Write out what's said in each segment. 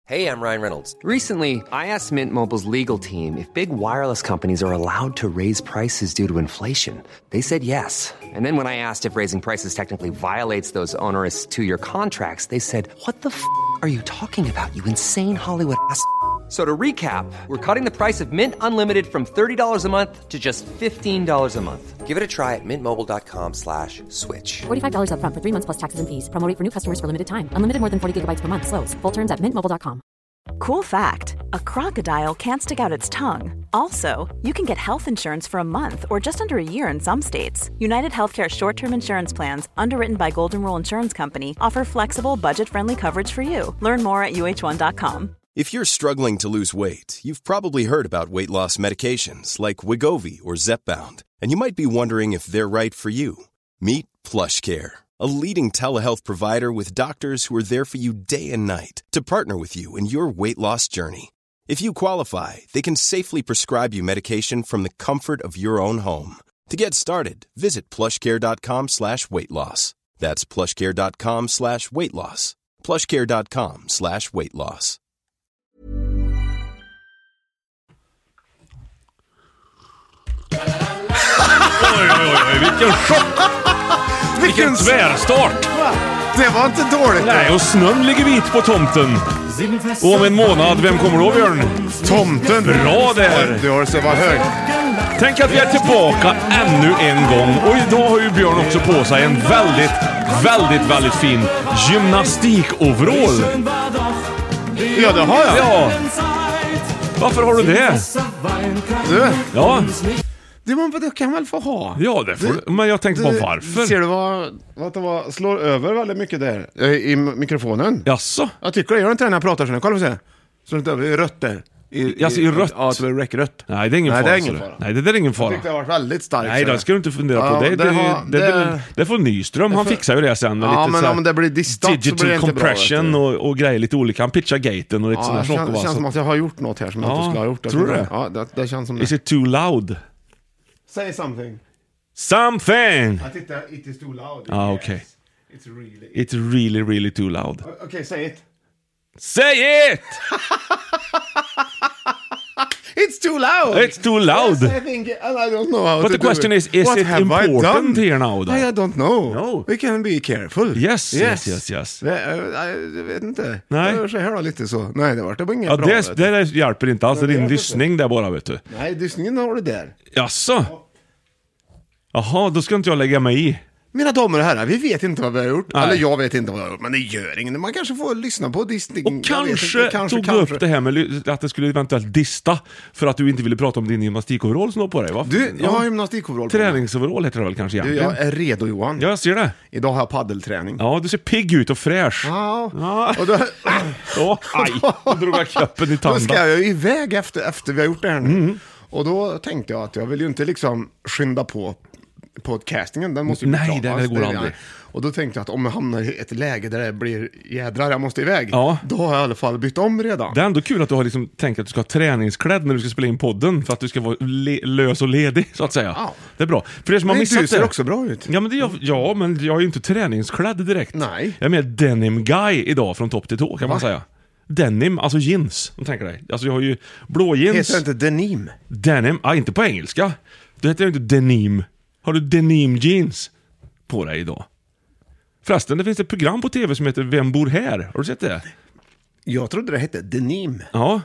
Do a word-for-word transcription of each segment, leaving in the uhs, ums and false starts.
Hey, I'm Ryan Reynolds. Recently, I asked Mint Mobile's legal team if big wireless companies are allowed to raise prices due to inflation. They said yes. And then when I asked if raising prices technically violates those onerous two-year contracts, they said, "What the f*** are you talking about, you insane Hollywood ass?" So to recap, we're cutting the price of Mint Unlimited from thirty dollars a month to just fifteen dollars a month. Give it a try at mintmobile.com slash switch. forty-five dollars up front for three months plus taxes and fees. Promo rate for new customers for limited time. Unlimited more than forty gigabytes per month. Slows full terms at mint mobile dot com. Cool fact, a crocodile can't stick out its tongue. Also, you can get health insurance for a month or just under a year in some states. United Healthcare short-term insurance plans, underwritten by Golden Rule Insurance Company, offer flexible, budget-friendly coverage for you. Learn more at U H one dot com. If you're struggling to lose weight, you've probably heard about weight loss medications like Wegovy or Zepbound, and you might be wondering if they're right for you. Meet PlushCare, a leading telehealth provider with doctors who are there for you day and night to partner with you in your weight loss journey. If you qualify, they can safely prescribe you medication from the comfort of your own home. To get started, visit plushcare.com slash weight loss. That's plushcare.com slash weight loss. plushcare.com slash weight loss. Oj, oj, oj, vilken chock! Vilken tvärstart! Det var inte dåligt. Nej, och snön ligger vit på tomten. Och om en månad, vem kommer då, Björn? Tomten. Bra där. Det har så var hög. Tänk att vi är tillbaka ännu en gång. Och idag har ju Björn också på sig en väldigt, väldigt, väldigt fin gymnastikoverall. Ja, det har jag. Ja. Varför har du det? Du. Ja. Det, man, det kan man väl få ha. Ja, det får du. Men jag tänkte på varför. Ser du vad, vad det var, slår över väldigt mycket där i, i mikrofonen? Jaså? Jag tycker det gör inte det när jag pratar sen. Kolla och se. Slår inte över i rött där. I, alltså i rött? Ja, det räcker rött. Nej, det är ingen Nej, fara. Det är ingen fara. Nej, det är ingen fara. Jag tyckte det har varit väldigt starkt. Nej, det ska du inte fundera på. Ja, det, det, det, har, det, det, det, det får Nyström. Han för, fixar ju det sen. Med ja, lite men om det blir distat digital så blir det inte compression bra, och, och grejer lite olika. Han pitchar gaten och lite ja, sådana saker. saker. Det känns så. som att jag har gjort något här som ja, jag inte skulle ha gjort. Tror du det? Ja, det, det känns som det. Is it too loud? Say something. Something! Jag tittar, it is too loud. Ah, okej. Okay. It's really... It's really, really too loud. Okej, okay, say it. Say it! It's too loud. It's too loud. Yes, I think, and I don't know how But to the question do is, it. is What it important here now? I, I don't know. No. We can be careful. Yes, yes, yes, yes. Jag, jag, jag vet inte. Nej. Jag här då lite så. Nej, det var det var inget Ja, bra. det, det hjälper inte alls. Det är din lyssning där bara, vet du. Nej, lyssningen har du där. Jaså? Jaha, då ska inte jag lägga mig i. Mina damer och herrar, vi vet inte vad vi har gjort. Nej. Eller jag vet inte vad jag har gjort, men det gör inget. Man kanske får lyssna på Disney. Och kanske, kanske tog kanske. upp det här med att det skulle eventuellt dista för att du inte ville prata om din gymnastikoverall som du har på dig, va? Du, jag har gymnastikoverall på mig. Träningsoverall heter det väl kanske Du, egentligen. jag är redo, Johan. Ja, jag ser det. Idag har jag paddelträning. Ja, du ser pigg ut och fräsch. Ja. Ja. Och då, Åh, aj, då drog jag klappen i tanden. Då ska jag iväg efter, efter vi har gjort det här nu. Mm. Och då tänkte jag att jag vill ju inte liksom skynda på podcastingen. Den måste ju bli Nej, bra. det går aldrig. Och då tänkte jag att om jag hamnar i ett läge där det blir jädrar, jag måste iväg. Ja. Då har jag i alla fall bytt om redan. Det är ändå kul att du har liksom tänkt att du ska ha träningsklädd när du ska spela in podden. För att du ska vara le- lös och ledig, så att säga. Ja. Det är bra. För er som har missat du ser det, också bra ut. Ja, men det, ja, men jag är ju inte träningsklädd direkt. Nej. Jag är mer denim guy idag från topp till tå, kan man Va? säga. Denim, alltså jeans, om tänker dig. Alltså jag har ju blå jeans. Heter det inte denim? Denim, ja, inte på engelska. Det heter ju inte denim. Har du denim jeans på dig idag? Förresten, det finns ett program på tv som heter Vem bor här? Har du sett det? Jag trodde det hette denim. Ja.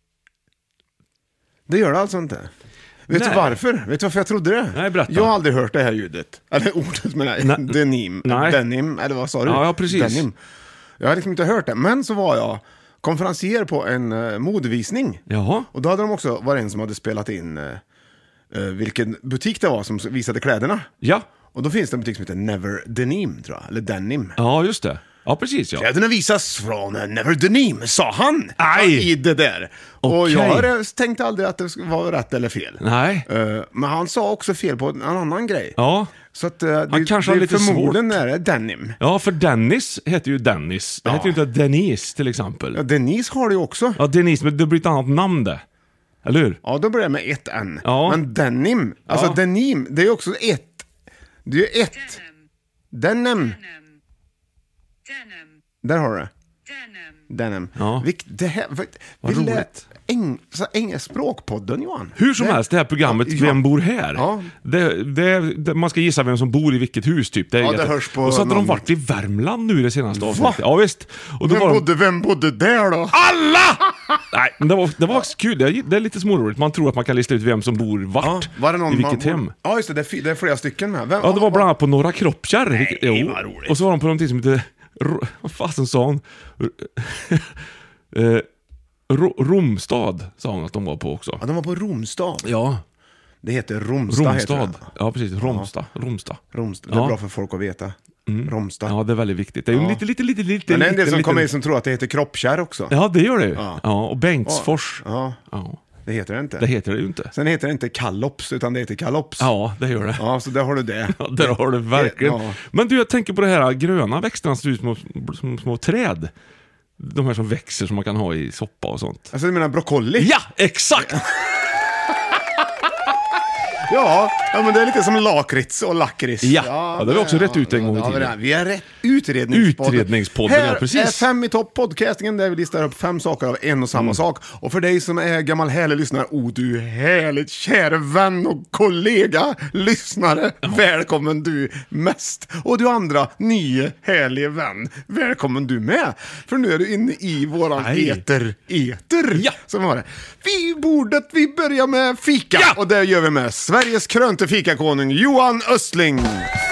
Det gör det alltså inte. Vet Nej. du varför? Vet du varför jag trodde det? Nej, berätta. Jag har aldrig hört det här ljudet. Eller ordet, men nej. Nej. Denim. Nej. Denim, eller vad sa du? Ja, ja, precis. Denim. Jag har liksom inte hört det. Men så var jag konferencier på en uh, modevisning. Jaha. Och då hade de också varit en som hade spelat in uh, uh, vilken butik det var som visade kläderna. Ja. Och då finns det en butik som heter Never Denim, tror jag. Eller Denim. Ja, just det. Ja, precis, ja. Kläderna visas från uh, Never Denim, sa han. Aj. I det där. Och Okej. jag tänkte aldrig att det var rätt eller fel. Nej. Uh, men han sa också fel på en annan grej. Ja. Så att uh, det, Han kanske det har lite förmodligen är det Denim. Ja, för Dennis heter ju Dennis. Det Ja. heter ju inte Denise, till exempel. Ja, Denise har det ju också. Ja, Denise, men det blir ett annat namn det. Eller hur? Ja, då börjar det med ett N. Ja. Men Denim, alltså Ja. Denim, det är ju också ett. Det är ju ett. Denim. Där har du det. Denim. Ja. Vilk, det här, vad Vad vill det- roligt. Eng, så, eng, språkpodden, Johan. Hur som det, helst, det här programmet Ja, Vem ja. bor här? Ja. Det, det, det, man ska gissa vem som bor i vilket hus typ. Det är Ja, det jätte- hörs på Och så hade de namnet. varit i Värmland nu det senaste avsnittet. Ja visst. Och då Vem, var de... bodde, vem bodde där då? Alla! Nej, men det var, det var kul. Det är, det är lite småroligt. Man tror att man kan lista ut vem som bor vart. Ja, var det någon I vilket man, hem. Ja, just det. Det är, fy- det är flera stycken med. Vem, Ja, det var bland annat på Norra Kroppkärr. Nej, jo. vad roligt. Och så var de på någonting som heter... Ro- Vad fasen sa hon? eh, Ro- Romstad sa hon att de var på också. Ja, de var på Romstad. Ja, Det heter Romstad. Heter Romstad. det. Ja, precis. Romstad. Romstad. Romstad. Det är Ja. bra för folk att veta. Romstad. Ja, det är väldigt viktigt. Det är ju Ja. lite, lite, lite, lite... Men det är en del lite, som lite... kommer in som tror att det heter Kroppkärr också. Ja, det gör det ju. Ja. Ja, och Bengtsfors. Ja, Ja, det heter det inte. det heter det ju inte. Sen heter det inte Kallops, utan det heter Kalops. Ja, det gör det. Ja, så där har du det. Ja, där har du verkligen. Ja. Men du, jag tänker på det här gröna växterna som ser ut som små, som små träd. De här som växer som man kan ha i soppa och sånt. Alltså du menar broccoli? Ja, exakt! Ja, ja, men det är lite som lakrits och lakrits. Ja, ja, det har vi också rätt ut en gång i ja, tiden. det är- Vi är rätt utredningspodden. Utredningspodden, Här ja, precis. är Fem i topp podcastingen där vi listar upp fem saker av en och samma Mm. sak. Och för dig som är gammal härlig lyssnare, oh du härligt kära vän och kollega lyssnare, välkommen du mest. Och du andra, nye härlige vän, välkommen du med. För nu är du inne i våran Aj. eter, eter. Ja. Som var det. Vi borde vi börja med fika. Ja. Och det gör vi med Sveriges krönte fikakonung Johan Östling.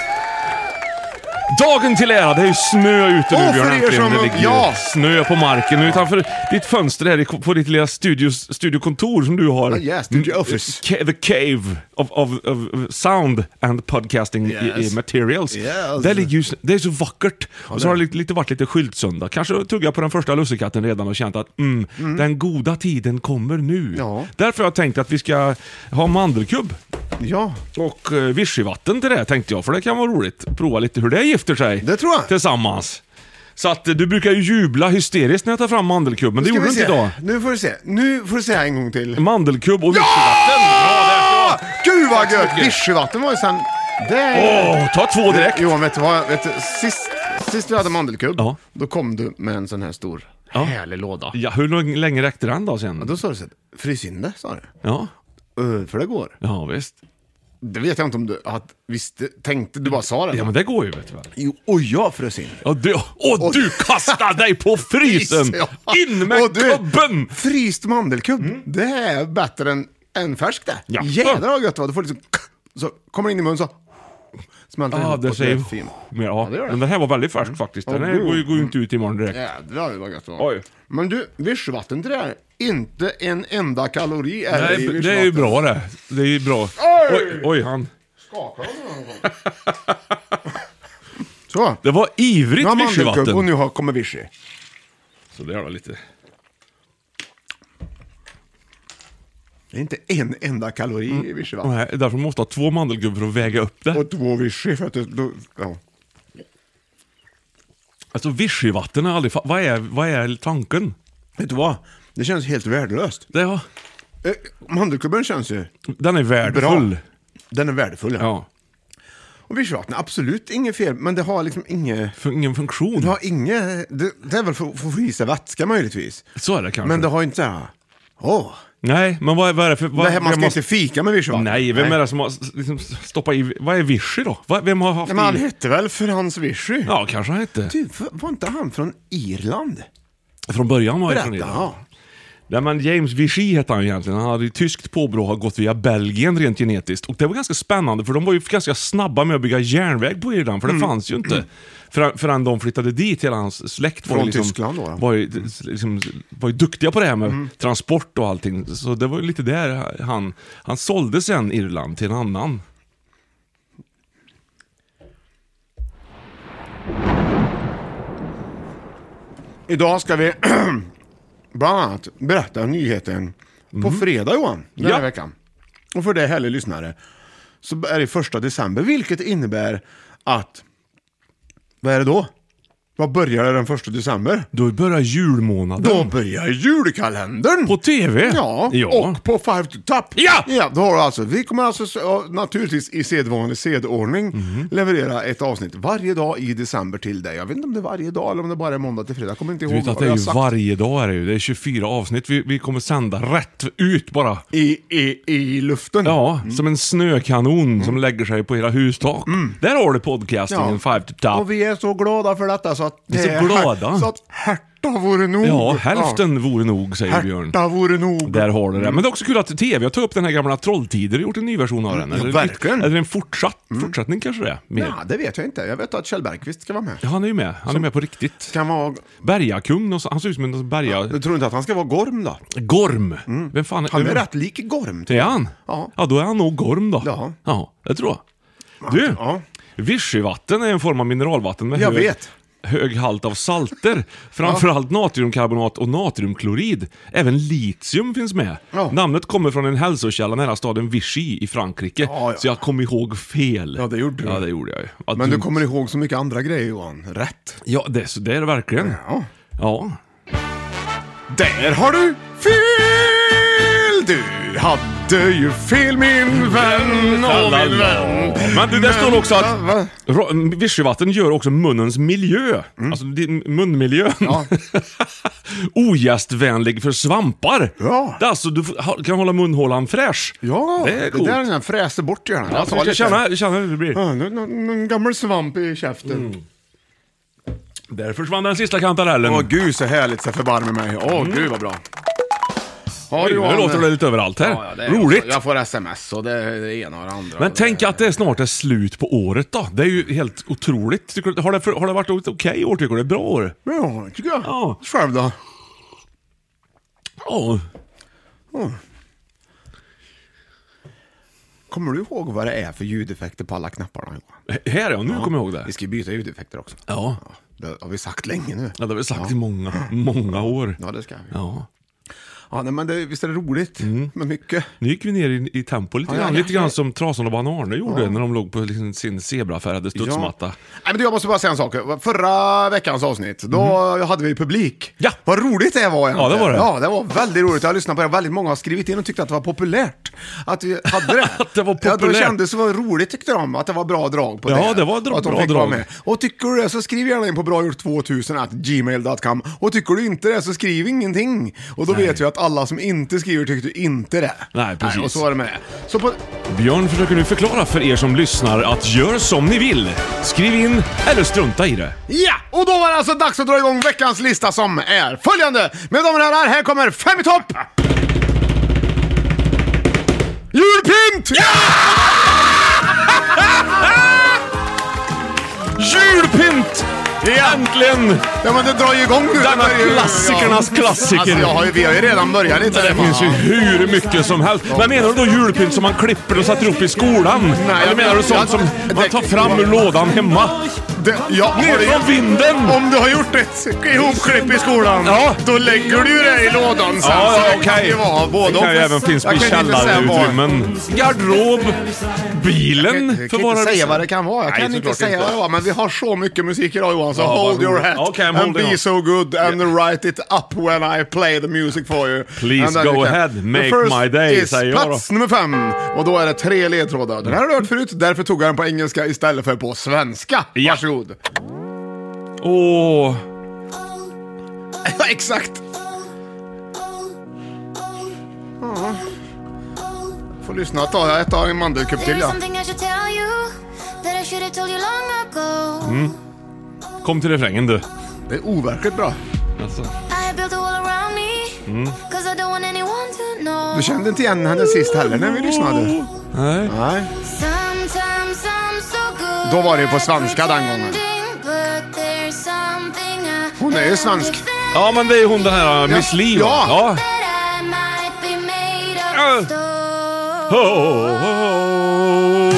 Dagen till ära, det är ju snö ute nu, Och Björn, för er äntligen. som- Det ligger ja. snö på marken utanför ditt fönster här i- på ditt lilla studios, studiokontor som du har. Ja, yeah, studio office. Ca- The cave of, of, of sound and podcasting i, i Yes. materials. Yes. Det, ligger ju, det är så vackert. Och så har det lite, lite varit lite skyltsöndag. Kanske tugga på den första lussekatten redan och känt att mm, den goda tiden kommer nu. Ja. Därför har jag tänkt att vi ska ha mandelkubb. Ja, Och uh, vichyvatten till det tänkte jag, för det kan vara roligt. Prova lite hur det gifter sig. Det tror jag. Tillsammans. Så att uh, du brukar ju jubla hysteriskt när jag tar fram mandelkubb, men det ska gjorde vi du inte se. idag. Nu får du se. Nu får du säga en gång till. Mandelkubb och vichyvatten. Ja! Gud vad Tack så gött! mycket. Vichyvatten var ju sen... Det är... Åh, ta två direkt. Johan, vet du vad? Vet du, sist, sist vi hade mandelkubb, Ja. då kom du med en sån här stor, Ja. härlig låda. Ja, hur lång- länge räckte den då sen? Ja, då sa du så här, frys in det, sa du. Ja, Uh, för det går. ja visst. Det vet jag inte om du att, visste, tänkte, du bara sa det. Ja, men det går ju, vet du väl. Jo, och jag frös in. Ja, du, och du kastar dig på frysen! Ja. In med Och du, kubben! Fryst mandelkubb, det är bättre än, än färsk det. Ja. Jädrar vad gött det var. Du får liksom, så kommer in i munnen så smälter Ja, ihop det och säger... är fin. Men, ja, Ja, det gör det. men den här var väldigt färsk faktiskt. Den här Ja, går ju går ju inte ut imorgon direkt. Jädrar vad gött det var. Oj. Men du, vichyvatten till det här. Inte en enda kalori är det i Nej, det är ju bra det. Det är ju bra. Oj! Oj, oj han. Skakar de Så. Det var ivrigt Nu har mandelkubb och vichyvatten. nu har kommer vichy. Så det är då lite... Det är inte en enda kalori Mm. i vichyvatten. Nej, därför måste jag ha två mandelkubb för att väga upp det. Och två vichy för att det, då, ja. Alltså vichyvatten är aldrig... fa- Vad är, vad är tanken? Vet du vad? Det känns helt värdelöst. Det är, Eh, mandelkubben känns ju den är värdefull. bra. Den är värdefull, ja. Ja. Och vichyvatten, absolut inget fel, men det har liksom inget... För ingen funktion. Det har inget... Det, det är väl för att få i sig vätska möjligtvis. Så är det kanske. Men det har inte så här... Åh! Nej, men vad är, vad är det för... Vad, Det här, man ska vem inte fika med vichyvatten. Nej, vem är det som har liksom, stoppat i... Vad är vichy då? Vad, vem har haft Nej, men han i... hette väl Frans Vichy? Ja, kanske han hette. Du, var inte han från Irland? Från början var det från Berätta, Irland. ja. Nej, men James Vichy hette han egentligen. Han hade ju tyskt påbrå och har gått via Belgien rent genetiskt. Och det var ganska spännande för de var ju ganska snabba med att bygga järnväg på Irland. För det Mm. fanns ju inte. För, förrän de flyttade dit, hela hans släkt var Från ju liksom, Tyskland då, ja. var ju, liksom, var ju duktiga på det här med Mm. transport och allting. Så det var ju lite där han, han sålde sen Irland till en annan. Idag ska vi bland annat berätta nyheten på fredag, Johan, den här Ja. veckan. Och för det härliga lyssnare så är det första december, vilket innebär att, vad är det då? Vad börjar det den första december? Då börjar julmånaden. Då börjar julkalendern. På tv? Ja, ja. och på Five to Top. Ja! Ja, då har du alltså, vi kommer alltså så, naturligtvis i sedvanlig sedordning Mm. leverera ett avsnitt varje dag i december till dig. Jag vet inte om det är varje dag eller om det bara är måndag till fredag. Jag kommer inte Du ihåg vet att vad det är jag ju sagt. varje dag är det ju. Det är tjugofyra avsnitt. Vi, vi kommer sända rätt ut bara. I, i, i luften. Ja, som en snökanon som lägger sig på era hustak. Där har du podcastingen Five to Top. Och vi är så glada för detta så att Vi är så glada. Så att härta vore nog. Ja, hälften vore nog, säger Björn. Härta vore nog. Där har du det. Men det är också kul att tv har tagit upp den här gamla Trolltider och gjort en ny version av den. Ja, Eller, verkligen. eller en fortsatt, fortsättning kanske det är. Mer. Ja, det vet jag inte. Jag vet att Kjell Bergqvist ska vara med. Ja, han är ju med. Han är med på riktigt. Kan vara... Bergakung, och så- han ser ut som en berga... Du tror inte att han ska vara Gorm då? Gorm. Vem fan Han är vem- rätt lik Gorm. Det är han? Ja. Ja, då är han nog Gorm då. Ja. Ja, det tror jag. Du, Ja. Vichyvatten är en form av mineralvatten med Jag hög, vet. hög halt av salter. Framförallt natriumkarbonat och natriumklorid. Även litium finns med. Ja. Namnet kommer från en hälsokälla nära staden Vichy i Frankrike. Ja, ja. Så jag kom ihåg fel. Ja, det gjorde du. Ja, det gjorde jag ju. Att Men du kommer ihåg så mycket andra grejer, Johan. Rätt. Ja, det, så det är det verkligen. Ja. Ja. Där har du fel! Du hade ju fel, min vän och min vän. Men du, där står också Va, att va? ra- Vichyvatten gör också munnens miljö. Alltså din munmiljö. Ja. Ogästvänlig för svampar. Ja. Det är alltså, du f- ha- kan hålla munhålan fräsch. Ja, det är det coolt. där är den fräser bort gärna. Alltså, jag ska känna, känna hur det blir. Ja, nu- nu- nu- en gammal svamp i käften. Där försvann den sista kantarellen. Åh gud så härligt så förbarmar mig. Åh gud vad bra. Ja, Oj, Johan. nu låter det lite överallt här. Ja, ja, det är Roligt. Jag får sms och det är det ena och det andra. Men tänk att det snart är slut på året då. Det är ju helt otroligt. Tycker du, har, det, har det varit ett okej år tycker du? Det är ett bra år? Ja, tycker jag. Ja. Själv då? Ja. Kommer du ihåg vad det är för ljudeffekter på alla knapparna, Johan? H- Här ja, nu kommer jag ihåg det. Vi ska ju byta ljudeffekter också. Ja. Det har vi sagt länge nu. Ja, det har vi sagt i många, många år. Ja, det ska vi. Ja. Ja, nej, men det, visst är det roligt med mycket. Nu gick vi ner i, i tempo lite Ja, grann. ja, Lite ja. grann som Trasan och Banarne gjorde när de låg på liksom sin zebrafärgade studsmatta. Nej, men du, jag måste bara säga en sak. Förra veckans avsnitt, då hade vi publik. Ja. Vad roligt det var egentligen. Ja, det var det. Ja, det var väldigt roligt. Jag har lyssnat på det. Väldigt många har skrivit in och tyckte att det var populärt. Att vi hade det. Att det var Ja, populärt. de kände så var roligt tyckte de. Att det var bra drag på Ja, det. det var dra- att de bra fick vara drag. med. Och tycker du det så skriv gärna in på bragjort tvåtusen at gmail dot com. Och tycker du inte det så skriv ingenting. Och då vet vi att alla som inte skriver tyckte inte det. Nej, precis. och så var det med. Så på... Björn försöker nu förklara för er som lyssnar att gör som ni vill. Skriv in eller strunta i det. Ja, och då var det alltså dags att dra igång veckans lista som är följande. Mina damer och herrar, här kommer fem i topp! Julpynt! Ja! Julpynt! Äntligen! Ja, men det drar ju igång nu. Denna Det är ju- klassikernas klassiker. Alltså, jag har ju, vi har ju redan börjat lite. Det finns ju hur mycket som helst. Men menar du då julpynt som man klipper och sätter upp i skolan? Nej, Eller menar du sånt som jag- man tar fram ur lådan hemma? Det, ja, Ner har du- från vinden! Om du har gjort ett ihopklipp i skolan, Ja. då lägger du ju det i lådan sen. Ja, Så ja, det kan okej. ju vara både Det kan ju och. även finnas Jag på kan inte säga vad- källarutrymmen. Garderob. Bilen. Jag kan, jag kan förvarar inte vi säga sen. vad det kan vara. Jag Nej, kan inte såklart säga inte. vad det var, men vi har så mycket musik idag, Johan, så Ja, hold vad your roligt. hat Okay, I'm and holding be on. so good and write it up when I play the music for you. Please And then go you can- ahead, The make first my day, is säger jag då. plats nummer fem, och då är det tre ledtrådar. Den här har du hört förut, därför tog jag den på engelska istället för på svenska. Ja. Varsågod. Åh. Ja, exakt. Ja. Får lyssna, ta ett av en mandelkupp till, ja. Mm. Kom till refrängen du. Det är overkligt bra. Alltså. Mm. Du kände inte igen henne sist heller när vi lyssnade? Nej. Nej. Då var det ju på svenska den gången. Hon är ju svensk. Ja, men det är hon den här Miss Li. Ja. Ja. Ja. Oh, oh, oh.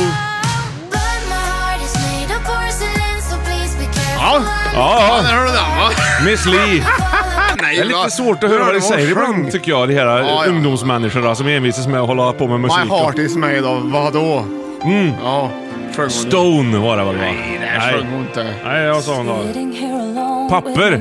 Ja, Ja, där har du den, va? Miss Li. Nej, Det är lite svårt att höra vad de säger ibland tycker jag, de här Ja, ja. ungdomsmänniskorna som envisas med att hålla på med musik. My heart is made of vadå? Mm. Ja, sjöng hon. Stone var det väl va? Nej, det sjöng hon inte. Nej, jag sa hon då. papper.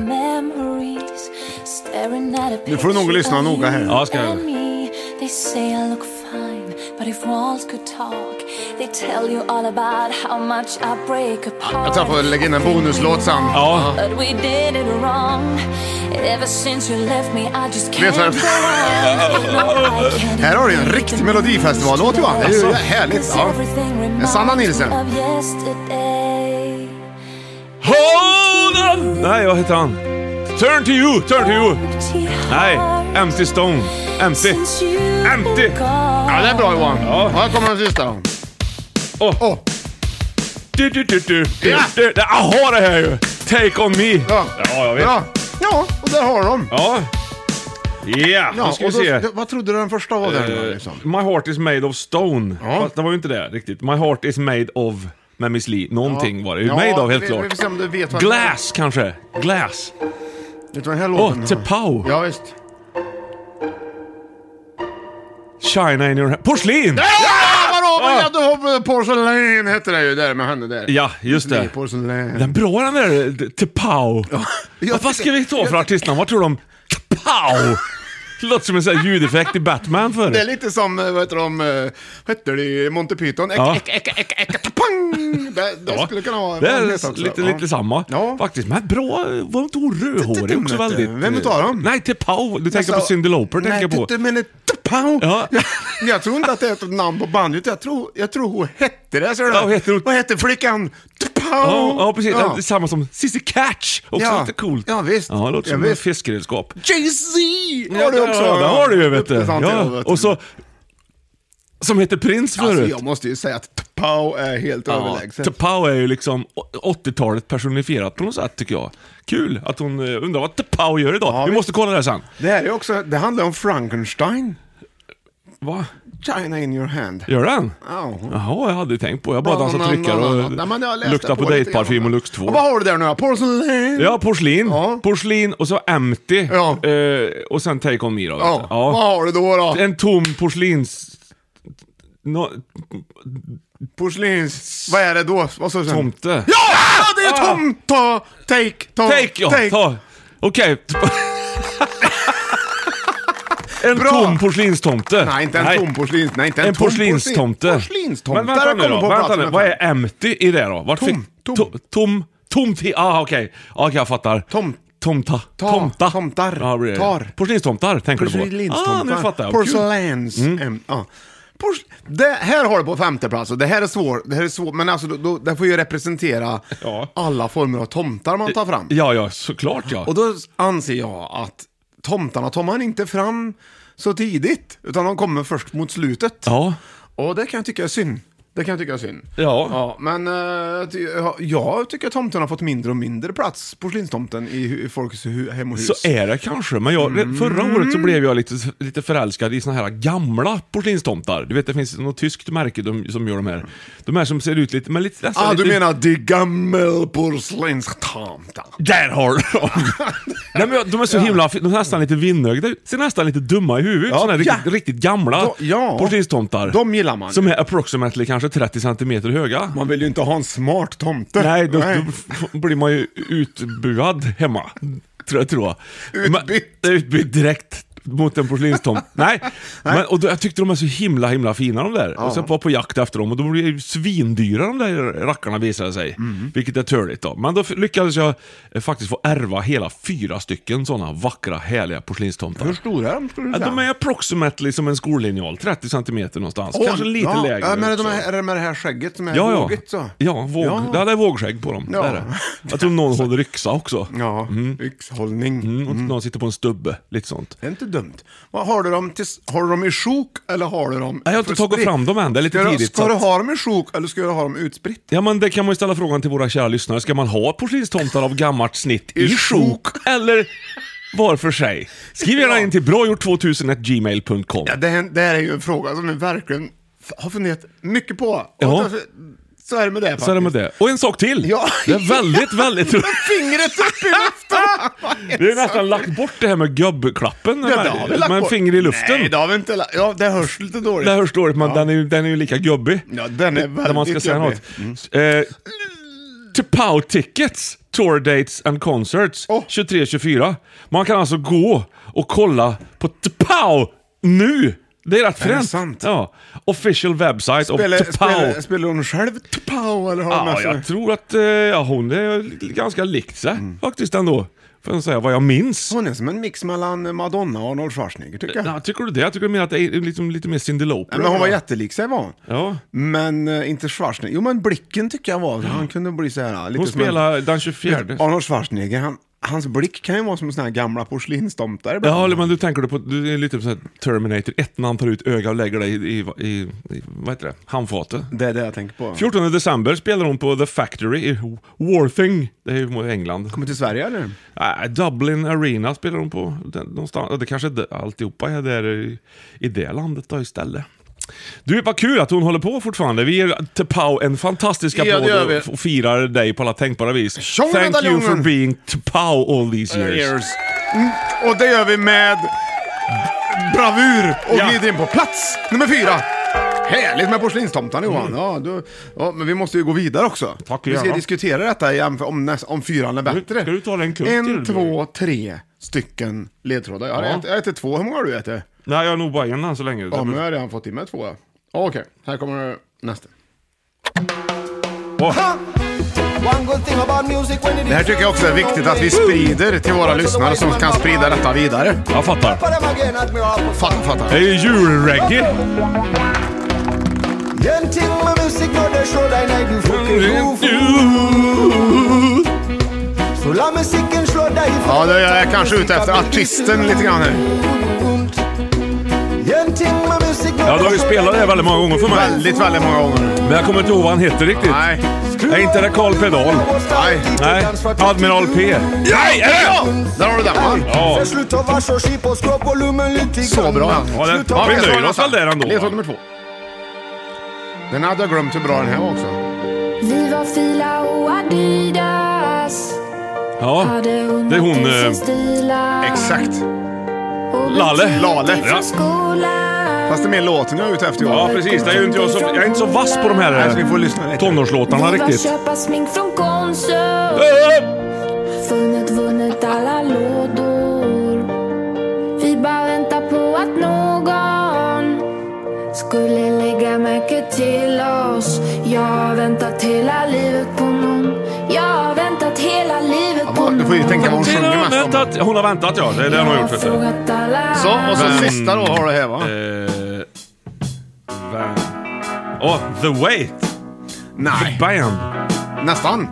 Nu får du nog lyssna noga här. Ja, ska jag. They say I look fine, but if walls could talk, they tell you all about how much I break apart. Jag tror jag får lägga in en bonuslåt sen. Ja. But we did it wrong. Ever since you left me, I just can't Vet du vad? go on. No, I can't. Här har du en riktig melodifestivallåt, Johan. Det är ju härligt. Ja. En Sanna Nilsson. Of yesterday. Hold on! Nej, vad heter han? Turn to you, turn to you. Nej, Empty Stone. Empty. Empty. Ja, det är bra, Johan. Ja. Här kommer den sista då. Åh. Åh. Du, du, du, du, du, Ja. du. Jaha, det här ju. Take on me. Ja. Ja, jag vet. Ja, ja, och där har de. Ja. Ja, Ja, nu ska och vi då, se. vad trodde du den första var där? Eh, Liksom? My heart is made of stone. Ja. Fast det var ju inte det riktigt. My heart is made of med Miss Li. Någonting var det ju. Made of, helt vi, klart. Vi får se om du vet vad Glass kanske. Glass. Vet du vad den här Åh, låten oh, T'Pau. Ja, visst. China in your hand. Porslin! Ja, vadå? Ja, du har Porcelain heter det ju där med henne där. Ja, just det. Porcelain. Den bra den där T'Pau. Ja, Vad ska vi ta för artistnamn? Vad tror de? T'Pau! Det låter som en sån här ljudeffekt i Batman för. Det är lite som, vad heter de, eh, vad heter det i Monty Python? Ek, Ja. ek, ek, ek, ek, tapang! Det, det Ja, skulle kunna vara det en är het också. lite, Ja. lite samma Ja. faktiskt. Men bra, var inte hon rödhårig dum, också vet du. väldigt? Vem utav dem? Nej, T'Pau. Du tänker Alltså, på Cyndi Lauper, nej, tänker jag på. du menar T'Pau? Ja. Jag, jag tror inte att det är ett namn på bandet. Jag tror, jag tror hon hette det. Så Ja, vad heter hon? Vad heter flickan? T'Pau! Ja, ja, precis. Ja. Det är samma som Sissy Catch. Också Ja. lite coolt. Ja, visst. Ja, det låter Ja, som visst. ett fiskeredskap. Jay-Z Ja, har du också. Ja, det har du ju, vet du. Uppesant till Ja. vet du. Och så... Som heter Prins förut. Alltså, jag måste ju säga att T'Pau är helt Ja, överlägset. T'Pau är ju liksom åttiotalet personifierat på något sätt, tycker jag. Kul att hon uh, undrar vad T'Pau gör idag. Ja, Vi visst. måste kolla det sen. Det här är också, det handlar om Frankenstein. Va? China in your hand. Gör den? Ja. Jaha, jag hade tänkt på. Jag bara dansat Na, na, tryckare na, na, na. och Nej, men jag läste lukta på lite dejtparfym grann. och Lux två. Och vad har du där nu? Porcelain? Ja, porslin. Ja. Porslin och så empty. Ja. Eh, och sen take on me då. vet Ja. du. Vad har du då då? En tom porslins... No, Porslins... Vad är det då? Vad sa du sen? tomte. Ja! Det är tom! Ta! Take! Ta! Take, ja. Ta. Okej. En Bra. tom porslinstomte. Nej, inte en tom porslins... Nej, inte en, En tom porslinstomte. Porslinstomte. Men vänta nu då, vänta nu. Vad är är... empty i det då? Vart Tom, fick... tom. To, tom. Tom till... Ah, okej. Ja, okej, jag fattar. Tom. Tomta. Ta. Tomta. Tomtar. Ja, blir det. Tar. Porslinstomtar tänker du på. Porslinstomtar. Ah, nu fattar jag. Kul. Porcelains. Mm. Ja. Pors... Det här har du på femte plats och det här är svårt. Det här är svårt, men alltså då, då, det får ju representera Ja. alla former av tomtar man tar fram. Ja, ja, såklart ja. Och då anser jag att tomtarna tar man inte fram så tidigt, utan de kommer först mot slutet. Ja. Och det kan jag tycka är synd. Det kan jag tycka är synd. Ja. Ja, men uh, ty, ja, jag tycker att tomten har fått mindre och mindre plats, porslinstomten, i, hu- i folks hu- hem och hus. Så är det kanske, men jag, Mm. förra året så blev jag lite, lite förälskad i såna här gamla porslinstomtar. Du vet, det finns något tyskt märke de, som gör de här. De här som ser ut lite... Men lite nästan Ah, lite... du menar de gamla porslinstomtar? Där har du dem! Nej, men de är så himla... De är nästan lite vinnögda. Ser nästan lite dumma i huvudet. Ja, Såna här ja. riktigt, riktigt gamla Då- ja. porslinstomtar. De gillar man. Som är approximately kanske trettio centimeter höga. Man vill ju inte ha en smart tomte. Nej, då, då blir man ju utbuad hemma. Tror jag, tror jag. Utbytt. Men, utbytt direkt mot en porslinstomt. Nej, men, och då, jag tyckte de är så himla himla fina de där. Och sen var på jakt efter dem och de blir ju svindyra de där rackarna, visade sig. Mm. Vilket är törligt då. Men då f- lyckades jag eh, faktiskt få ärva hela fyra stycken sådana vackra, härliga porslinstomtar. Hur stora är de, skulle du Ja, säga? de är approximately som en skollinjal, trettio centimeter någonstans. Åh, Kanske lite ja, lägre. Ja, men är, de också. här, är det med det här skägget som är Ja, ja. vågigt så? Ja, våg. Ja. Ja, det är vågskägg på dem. Ja. Det är det. Jag tror någon håller yxa också. Ja, yxhållning. Mm, och någon sitter på en stubbe, lite sånt. Det är inte dumt. Vad har du dem till, har du dem i sjok eller har du dem... Jag har inte för tagit spritt? fram dem än, det är lite Ska, du, tidigt. ska så du att- ha dem i sjok eller ska du ha dem utspritt? Ja, men det kan man ju ställa frågan till våra kära lyssnare. Ska man ha porslinstomtar av gammalt snitt i, I sjok? Eller var för sig? Skriv gärna in till bragjort tvåtusen at gmail punkt com. Ja, det, här, det här är ju en fråga som vi verkligen f- har funderat mycket på. Och Ja. därför, så är det med det faktiskt. Så är det med det. Och en sak till. Ja. Det är väldigt, väldigt... Fingret upp i luften! Vi har nästan lagt bort det här med gubbklappen. Ja, det har vi lagt med en bort. finger i luften. Nej, det har vi inte lagt. Ja, det hörs lite dåligt. Det hörs dåligt, men Ja. den, är ju, den är ju lika gubbig. Ja, den är När man ska väldigt säga jobbig. något. Eh, T'Pau tickets. Tour Dates and Concerts Oh. tjugotre tjugofyra. Man kan alltså gå och kolla på T'Pow nu. Det är rätt Är det fränt. sant? Ja. Official website Spelar, of T'Pow. spelar, spelar hon själv T'Pow eller har hon Ja, med sig? jag tror att eh, ja, hon är ganska likt sig Mm. faktiskt ändå. Får jag säga vad jag minns. Hon är som en mix mellan Madonna och Arnold Schwarzenegger tycker jag. Ja, tycker du det? Jag tycker mer att det är liksom, lite mer Cyndi Lauper. Nej, men hon var jättelik sig var hon. Ja. Men uh, inte Schwarzenegger. Jo men blicken tycker jag var, han kunde bli så här lite Hon som en- spelar den tjugofjärde. Arnold Schwarzenegger, han, hans blick kan ju vara som såna här gamla porslinstomtar. Ja, men du tänker du på, du är lite så här Terminator ett när han tar ut öga och lägger det i, i, i, i vad heter det? Handfatet. Det är det jag tänker på. fjortonde december spelar hon på The Factory i Worthing. Det är ju i England. Kommer till Sverige eller? Nej, Dublin Arena spelar hon på den, någonstans. Det kanske är alltihopa är där i, i det landet då istället. Du, vad kul att hon håller på fortfarande. Vi ger T'Pow en fantastisk Ja, det applåd gör vi. och, och firar dig på alla tänkbara vis. Tjong, Thank you medaljongen. for being T'Pow all these years. Years. Mm, och det gör vi med bravur och Ja. glider in på plats nummer fyra. Härligt med porslinstomtan Johan. Mm. Ja, du, ja, men vi måste ju gå vidare också. Tack, vi ska gärna. diskutera detta igen för om, näst, om fyran är bättre. Ska du ta en kugg En, till? två, tre stycken ledtrådar. Jag, har Ja. ätit, jag äter två. Hur många har du ätit? Nej, jag har nog bara en än så länge. Ja, men jag har redan fått i mig två. Ja. Okej, här kommer nästa. Åh. Det här tycker jag också är viktigt att vi sprider till våra lyssnare som kan sprida detta vidare. Jag fattar. Fattar, fattar. Det är ju julreggae. Ja, det är jag kanske ute efter artisten lite grann här. Ja, du har ju spelat det här väldigt många gånger för mig. Väldigt, väldigt många gånger. Men jag kommer inte ihåg vad han heter riktigt. Nej. Är inte det Carl Pedal? Nej. Nej. Admiral P. Nej, är det? Ja, där har du den man. Ja. Så bra. Ja, det, Ja, vi vi nöjer tar oss väl där ändå. ledtråd nummer två. Den hade jag glömt hur bra den här var också. Vi var Fila och Adidas. Ja, det är hon... Eh, Exakt. Lalle. Lalle. Ja. Fast det är mer låten jag är ute efter. Ja, precis. Det är ju inte jag, så, jag är inte så vass på de här Nej, så vi eh, får lyssna lite. tonårslåtarna Vi var riktigt. köpa smink från Konsum. Äh! Funnet, vunnit alla lådor. Vi bara väntar på att någon skulle lägga märke till oss. Jag har väntat hela livet på någon. Jag har väntat hela livet Ja, på du får ju någon. tänka vad hon Hon sjunger har mest om. väntat, hon har väntat, ja. Det är det hon har gjort. Vet du. Frågat alla. Så, och så Men- sista då har du här va? Eh, vem? Åh, The Wait. Nej, Band. nästan.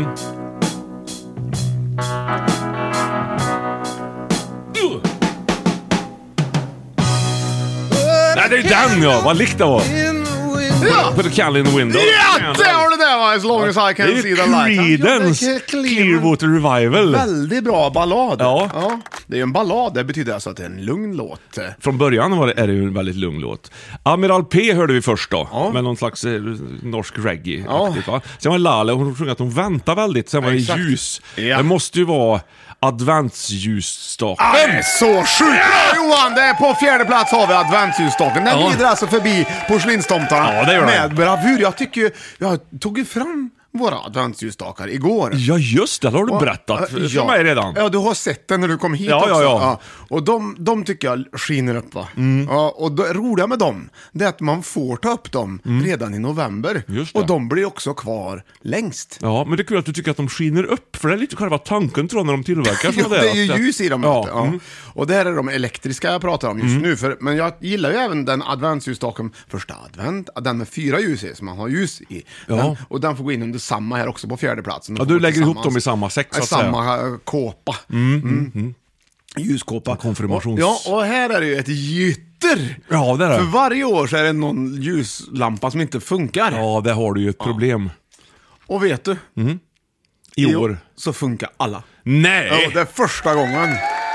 Nej, det är den ja. Vad likt det var. Ja! Put a candle in the window. Ja, där har du det va! As long as I Det can är ju see the light. Creedence Ja, det är Clear- Clearwater Revival. Väldigt bra ballad. Ja. Det är ju en ballad, det betyder alltså att det är en lugn låt. Från början var det, är det ju en väldigt lugn låt. Admiral P hörde vi först då, Ja. med någon slags eh, norsk reggae. Ja. Va? Sen var det Lalle, hon sjöng att hon väntar väldigt. Sen var det Exakt. ljus. Ja. Det måste ju vara adventsljusstaken. Ah, det är så sjukt bra Johan! Det är på fjärde plats har vi adventsljusstaken. Den Ja. glider alltså förbi porslinstomtarna Ja, det gör den. med bravur. Jag tycker ju, jag tog ju fram våra adventsljusstakar igår. Ja just det, det har du berättat för, för ja. mig redan. Ja, du har sett den när du kom hit Ja, också. ja, ja. Och de, de tycker jag skiner upp va. Mm. Ja, och det roliga med dem, det är att man får ta upp dem redan i november. Mm. Just det. Och de blir också kvar längst. Ja, men det är kul att du tycker att de skiner upp, för det är lite själva tanken tror jag när de tillverkar Ja, såna där. det är ju att- ljus i dem. Ja. Ja. Mm. Och det här är de elektriska jag pratar om just nu. För, men jag gillar ju även den adventsljusstaken, första advent, den med fyra ljus i, som man har ljus i. Ja. Den, och den får gå in under samma här också på fjärde platsen. Ja, du lägger ihop dem i samma säck, så I att säga. samma eh, kåpa. Mm. Ljuskåpa. Konfirmations- Och, ja, och här är det ju ett gytter. Ja, det är det. För varje år så är det någon ljuslampa som inte funkar. Ja, där har du ju ett problem. Och vet du? I år. så funkar alla. Nej! Ja, det är första gången.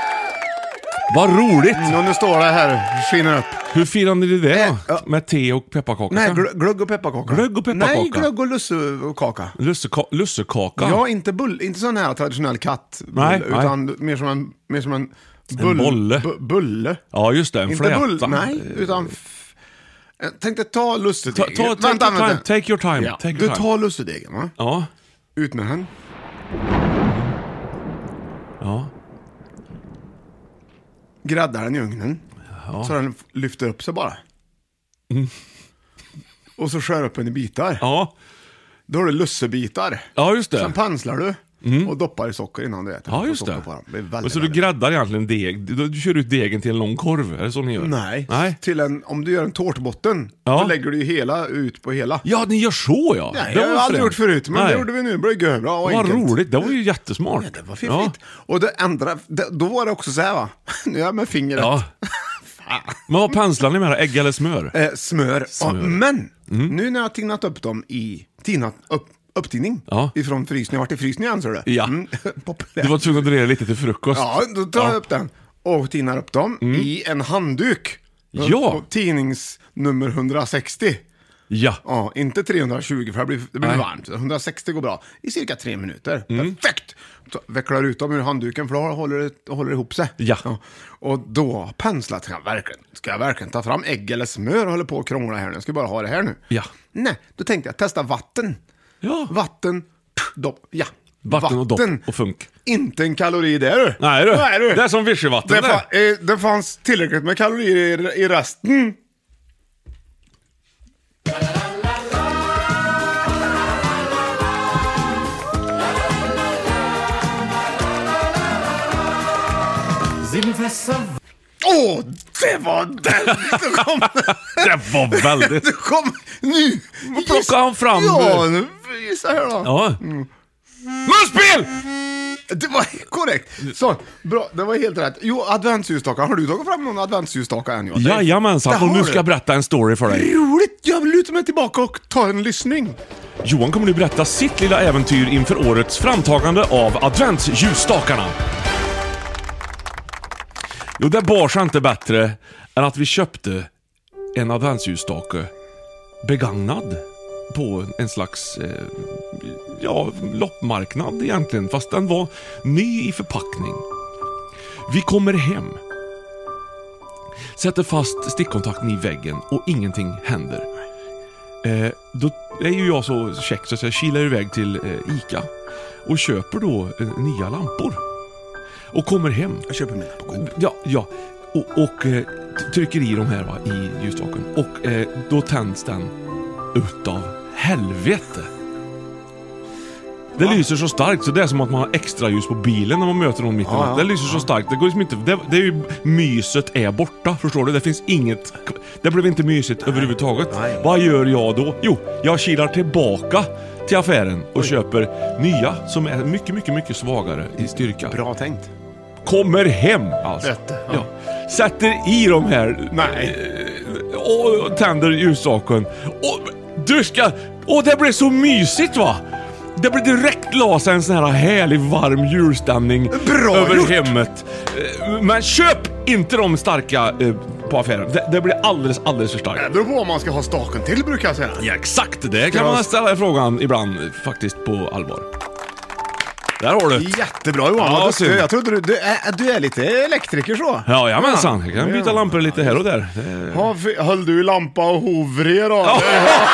Vad roligt! Och nu står det här, skiner upp. Hur firar ni det Eh, då? ja. Med te och pepparkaka? Nej, sen? gl- glögg och pepparkaka. Glögg och pepparkaka? Nej, glögg och lussekaka. Lusseka- lussekaka? Ja, inte, bull, inte sån här traditionell katt. Nej, utan mer som en, mer som en, bull, bolle. bu- bulle. Ja, just det. En Inte fläta. bull, nej, utan... f- Jag tänkte ta Ta, lussedegen. ta, take, your time. take your time. Ja. Take your Du time. tar lussedegen, va? Ja. Ut med den. Ja. Gräddar den i ugnen. Ja. Så den lyfter upp sig bara. Mm. Och så skär upp den i bitar. Ja. Då har du lussebitar. Ja, just det. Sen penslar du. Mm. Och doppar i socker innan du äter. Ja, just det. På det är väldigt, Och så du väldigt... gräddar egentligen deg. Du, du kör ut degen till en lång korv. Är det så ni gör? Nej. Nej. Till en, om du gör en tårtbotten, Ja. så lägger du ju hela ut på hela. Ja, ni gör så ja. Nej, det jag har var aldrig fränt. gjort förut, men Nej. det gjorde vi nu. Det blev görbra och Vad enkelt. roligt, det var ju jättesmart. Ja, det var fiffigt. Och det andra, det, då var det också så här va. Nu är jag med fingret. Ja. Men vad penslar ni med? Ägg eller smör? Eh, smör. Smör. Ja, men, nu när jag har tinat upp dem i tinat upp, upptinning Ja. ifrån frysen. Jag har varit i frysen igen, så du. Ja. Mm, populärt. Du var tvungen att dröja lite till frukost. Ja, då tar jag Ja. upp den och tinar upp dem i en handduk. Ja. Och tidningsnummer hundrasextio. Ja. Ja, inte trehundratjugo för det blir, det blir Nej. varmt. hundrasextio går bra. I cirka tre minuter. Perfekt! Så vecklar ut dem ur handduken för då håller det, håller det ihop sig. Ja. Och då penslat ska jag verkligen, ska jag verkligen ta fram ägg eller smör och håller på att krångla här nu. Jag ska bara ha det här nu. Ja. Nej, då tänkte jag testa vatten. Ja. Vatten, dopp, ja. Vatten och dopp och funk. Inte en kalori där du. Nej du, Nej, du. det är som vichyvatten Det, det. fa- eh, det fanns tillräckligt med kalorier i, i resten. Åh, oh, det var den! Du kom, Det var väldigt... du kom nu! Vad plockar han fram? Ja, nu gissa här då. Ja. Munspel! Det var korrekt. Så, bra, det var helt rätt. Jo, adventsljusstakar. Har du tagit fram någon adventsljusstakar än? Johan? Jajamensan, Det och nu har ska du. jag berätta en story för dig. Roligt! Jag vill luta mig tillbaka och ta en lyssning. Johan kommer nu berätta sitt lilla äventyr inför årets framtagande av adventsljusstakarna. Jo, det bar sig inte bättre än att vi köpte en adventsljusstake begagnad på en slags eh, ja, loppmarknad egentligen, fast den var ny i förpackning. Vi kommer hem, sätter fast stickkontakten i väggen och ingenting händer. Eh, då är ju jag så check så jag kilar iväg till eh, Ica och köper då eh, nya lampor. Och kommer hem. Jag köper mina på Coop. Ja, ja. Och, och eh, trycker i de här va, i ljusstaken. Och eh, då tänds den utav helvete. Det lyser så starkt så det är som att man har extra ljus på bilen när man möter någon mitt i Ja, natten. ja, Det lyser så starkt. Det går liksom inte. Det, det är ju, myset är borta, förstår du? Det finns inget. Det blev inte mysigt överhuvudtaget. Nej. Vad gör jag då? Jo, jag kilar tillbaka till affären och köper nya som är mycket, mycket, mycket svagare i styrka. Bra tänkt. Kommer hem alltså. Rätt, ja. Ja. Sätter i de här Nej. eh, och tänder ljusstaken. Och du ska... Och det blir så mysigt va? Det blir direkt lasa en sån här härlig varm julstämning Bra över gjort. hemmet. Eh, Men köp inte de starka eh, på affären. Det, det blir alldeles, alldeles för starkt. Det beror på vad man ska ha staken till, brukar jag säga. Ja, exakt. Det kan jag- man ställa frågan ibland faktiskt på allvar. Där har du. Jättebra Johan, Ja, vad duktig. synd. Jag trodde du, du, är, du är lite elektriker så. Ja, jamensan. Jag kan byta lampor lite här och där. Det... Ja, f- höll du lampa och hovre då? Ja.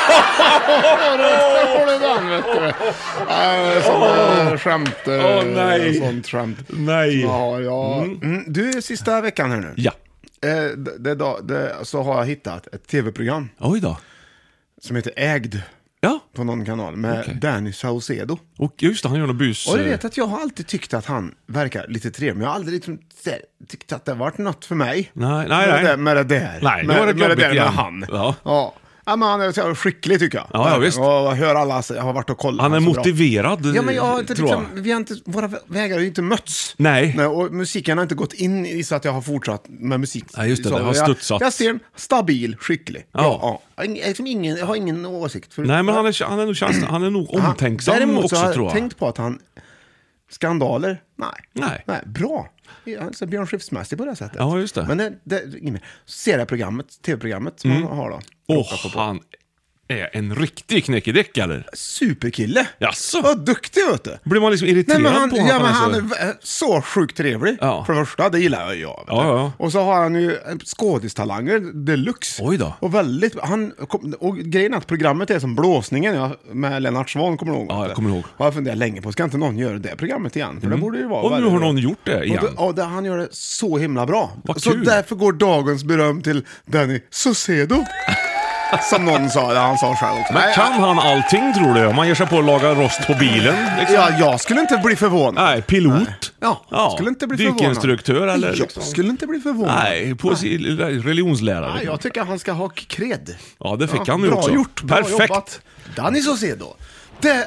Där har du den, vet du. Äh, sån skämt. Åh, nej. Sånt skämt. Nej. Ja, ja. Mm, du, sista veckan här nu. Ja. Eh, det, det, då- det, så har jag hittat ett tv-program Oj då. som heter Ägd Ja. på någon kanal med Okej. Danny Saucedo. Och just det, han gör något bus. Och du vet att jag har alltid tyckt att han verkar lite trevlig, men jag har aldrig liksom tyckt att det har varit något för mig. Nej, nej, med, nej. Det, där- med det där. Nej, det med, var det med det jobbigt där med igen. han. Ja. Ja. Ja, men han är så skicklig tycker jag. Ja, ja, visst. Och jag hör alla, jag har varit och kollat. Han är så bra. motiverad, Ja, men jag har inte, tror jag. liksom, vi har inte, våra vägar har ju inte mötts. Nej. Nej. Och musiken har inte gått in i så att jag har fortsatt med musik. Nej, just det, Så det har jag, studsat. Jag ser en stabil, skicklig. Ja. Bra, ja. Jag, har ing- liksom ingen, jag har ingen åsikt. För, Nej, men han är, han är nog, chans, han är nog omtänksam Däremot också, så har jag tror jag. tänkt på att han... Skandaler? Nej. Nej. Nej, bra. Han är så Björn Skifsmässig på det sättet. Ja, just det. Men det, det, inget mer. Serieprogrammet, tv-programmet som Mm. han har då. Åh, Råkar få på. han är en riktig knäckedeckare. Superkille. Jaså? Vad duktig, vet du. Blir man liksom irriterad Nej, men han, på ja, att men han han är så... är så sjukt trevlig. Ja. För det första, det gillar jag. jag vet Ja, du. ja. Och så har han ju skådistalanger deluxe. Oj då. Och väldigt, han, och grejen är att programmet är som Blåsningen ja, med Lennart Swahn, kommer du ihåg? Ja, jag kommer ihåg. Och jag funderar länge på, ska inte någon göra det programmet igen? För det borde ju vara... Och nu väldigt har bra. någon gjort det igen. Och, det, och det, han gör det så himla bra. Vad så kul. därför går dagens beröm till Danny Saucedo. Som någon sa, det han sa själv också. Men kan han allting, tror du? Om man ger sig på att laga rost på bilen? Liksom? Ja, jag skulle inte bli förvånad. Nej, pilot? Nej. Ja, Ja, skulle inte bli förvånad. dykinstruktör eller Jag liksom? skulle inte bli förvånad. Nej, på religionslärare. Nej, jag tycker han ska ha cred. Ja, det fick han nu bra också. Gjort, bra Perfekt. jobbat. Danny Saucedo. Det...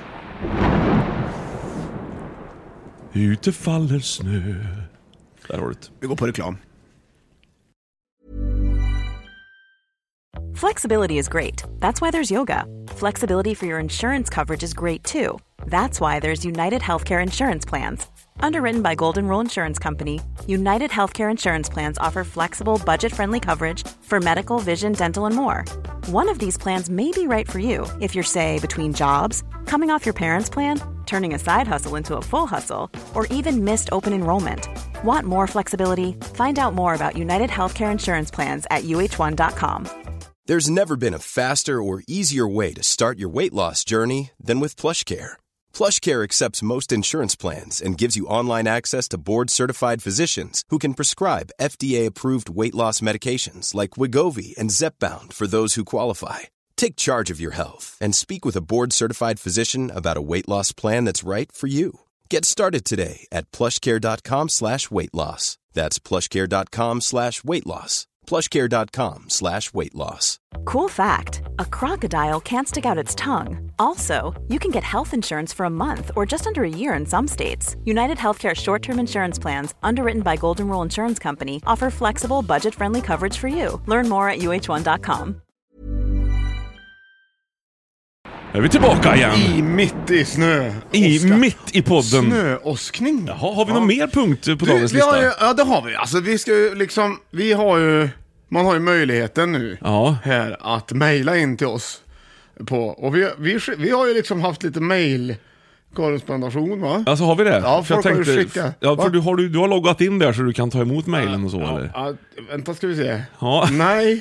Ute faller snö. Där har du det. Vi går på reklam. Flexibility is great. That's why there's yoga. Flexibility for your insurance coverage is great too. That's why there's United Healthcare Insurance Plans. Underwritten by Golden Rule Insurance Company, United Healthcare Insurance Plans offer flexible, budget-friendly coverage for medical, vision, dental, and more. One of these plans may be right for you if you're, say, between jobs, coming off your parents' plan, turning a side hustle into a full hustle, or even missed open enrollment. Want more flexibility? Find out more about United Healthcare Insurance Plans at U H one dot com. There's never been a faster or easier way to start your weight loss journey than with PlushCare. PlushCare accepts most insurance plans and gives you online access to board-certified physicians who can prescribe F D A-approved weight loss medications like Wegovy and Zepbound for those who qualify. Take charge of your health and speak with a board-certified physician about a weight loss plan that's right for you. Get started today at plushcare.com slash weight loss. That's plushcare.com slash weight loss. plushcare.com slash weight loss. Cool fact, a crocodile can't stick out its tongue. Also, you can get health insurance for a month or just under a year in some states. United Healthcare short-term insurance plans, underwritten by Golden Rule Insurance Company, offer flexible, budget-friendly coverage for you. Learn more at U H one dot com. Är vi tillbaka igen? I mitt i snö. I Oskar. mitt i podden. Snöåskning. Jaha, har vi Ja. någon mer punkt på Vi, dagens vi har lista? ju, ja, det har vi. Alltså, vi ska ju liksom, vi har ju, man har ju möjligheten nu Ja. här att mejla in till oss på, och vi, vi, vi har ju liksom haft lite mejl korrespondation, va? Alltså har vi det? Ja, för jag folk har ju tänkte, skickat. ja, Va? för du har, du, du har loggat in där så du kan ta emot mejlen och så, eller? Ja, vänta ska vi se. Ja. Nej.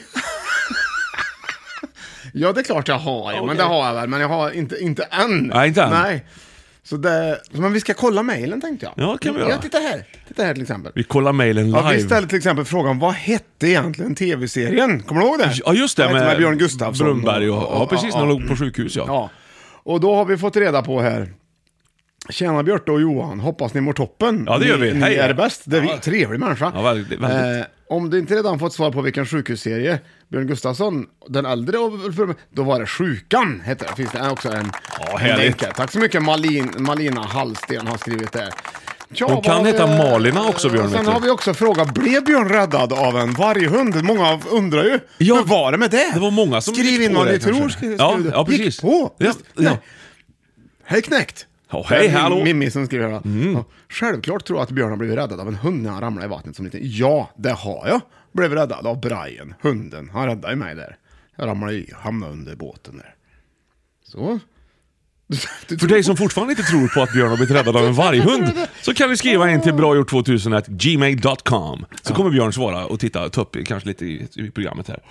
Ja, det är klart jag har, ja, men Okej. det har jag väl, men jag har inte, inte än. Nej, inte än. Nej. Så det, men vi ska kolla mejlen, tänkte jag. Ja, kan vi göra. Ja, titta här. Titta här till exempel. Vi kollar mejlen live. Ja, vi ställde till exempel frågan, vad hette egentligen tv-serien? Kommer du ihåg det? Ja, just det, Vad hette med, med Björn Gustafsson. Brunnberg och, ja, precis, när ja, de låg på sjukhus, ja. ja. Och då har vi fått reda på här. Tjena Björte och Johan, hoppas ni mår toppen. Ja, det gör vi. Ni, Hej. ni är bäst, det är vi. Ja. Trevlig människa. Ja, väldigt, väldigt. Eh, om du inte redan fått svar på vilken sjukhusserie Björn Gustafsson, den äldre, då var det Sjukan, heter det. Finns det också en, Ja, en härligt. länk här. Tack så mycket Malin, Malina Hallsten har skrivit det. Ja, Hon kan vad- heta Malina också, Björn, Sen vet du. har vi också frågat, blev Björn räddad av en varghund? Många undrar ju, Ja, hur var det med det? det var många som Skriv gick in på vad det, ni tror. kanske. Skriv, Ja, skriv det. ja, precis. Gick på. Ja, Visst? ja. Nej. Hej knäckt. Ja, hej, Det är hallå. Mimmi som skriver här. Mm. Ja, självklart tror jag att Björn har blivit räddad av en hund när han ramlade i vattnet som liten. Ja, det har jag. Blev räddad av Brian, hunden. Han räddade ju mig där. Jag ramlade i, hamnade under båten där. Så. Du, du För dig som fortfarande inte tror på att Björn har blivit räddad av en varghund, så kan ni skriva in till bragjort tvåtusen at gmail dot com. Så kommer Björn svara och titta, ta upp kanske lite i, i programmet här.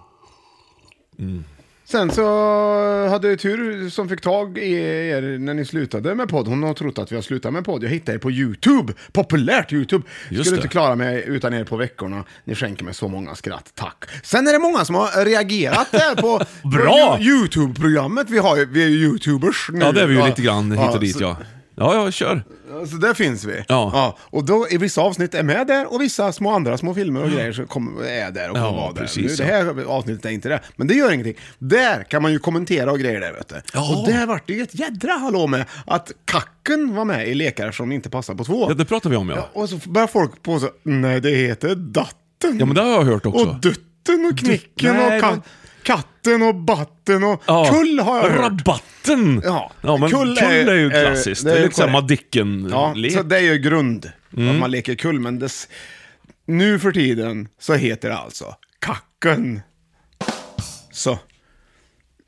Mm. Sen så hade jag tur som fick tag i er när ni slutade med podd. Hon har trott att vi har slutat med podd. Jag hittade er på YouTube. Populärt YouTube. Just Skulle det. inte klara mig utan er på veckorna. Ni skänker mig så många skratt. Tack. Sen är det många som har reagerat där på, Bra! på YouTube-programmet. Vi, har ju, vi är ju YouTubers nu. Ja, det är vi ju lite grann hit och dit, så, ja. Ja, ja, kör. Så där finns vi. Ja. Och då är vissa avsnitt är med där och vissa små andra små filmer och grejer så kommer, är där och kommer Ja, vara där. precis, Nu, det här avsnittet är inte det. Men det gör ingenting. Där kan man ju kommentera och grejer där, vet du. Ja. Och där vart det ju ett jädra hallå med att kacken var med i lekar som inte passar på två. Ja, det pratar vi om, ja. Och så börjar folk på så, nej det heter datten. Ja, men det har jag hört också. Och dutten och knicken Nej, och ka- men- katten och batten och Ja. kull har jag hört. Rabatten! Ja. Ja, men kull är, ju är- klassiskt. det Det är är lite samma korrekt. Dicken-lek. Ja, så det är ju grund Mm. att man leker kull, men dess, nu för tiden så heter det alltså kacken. Så.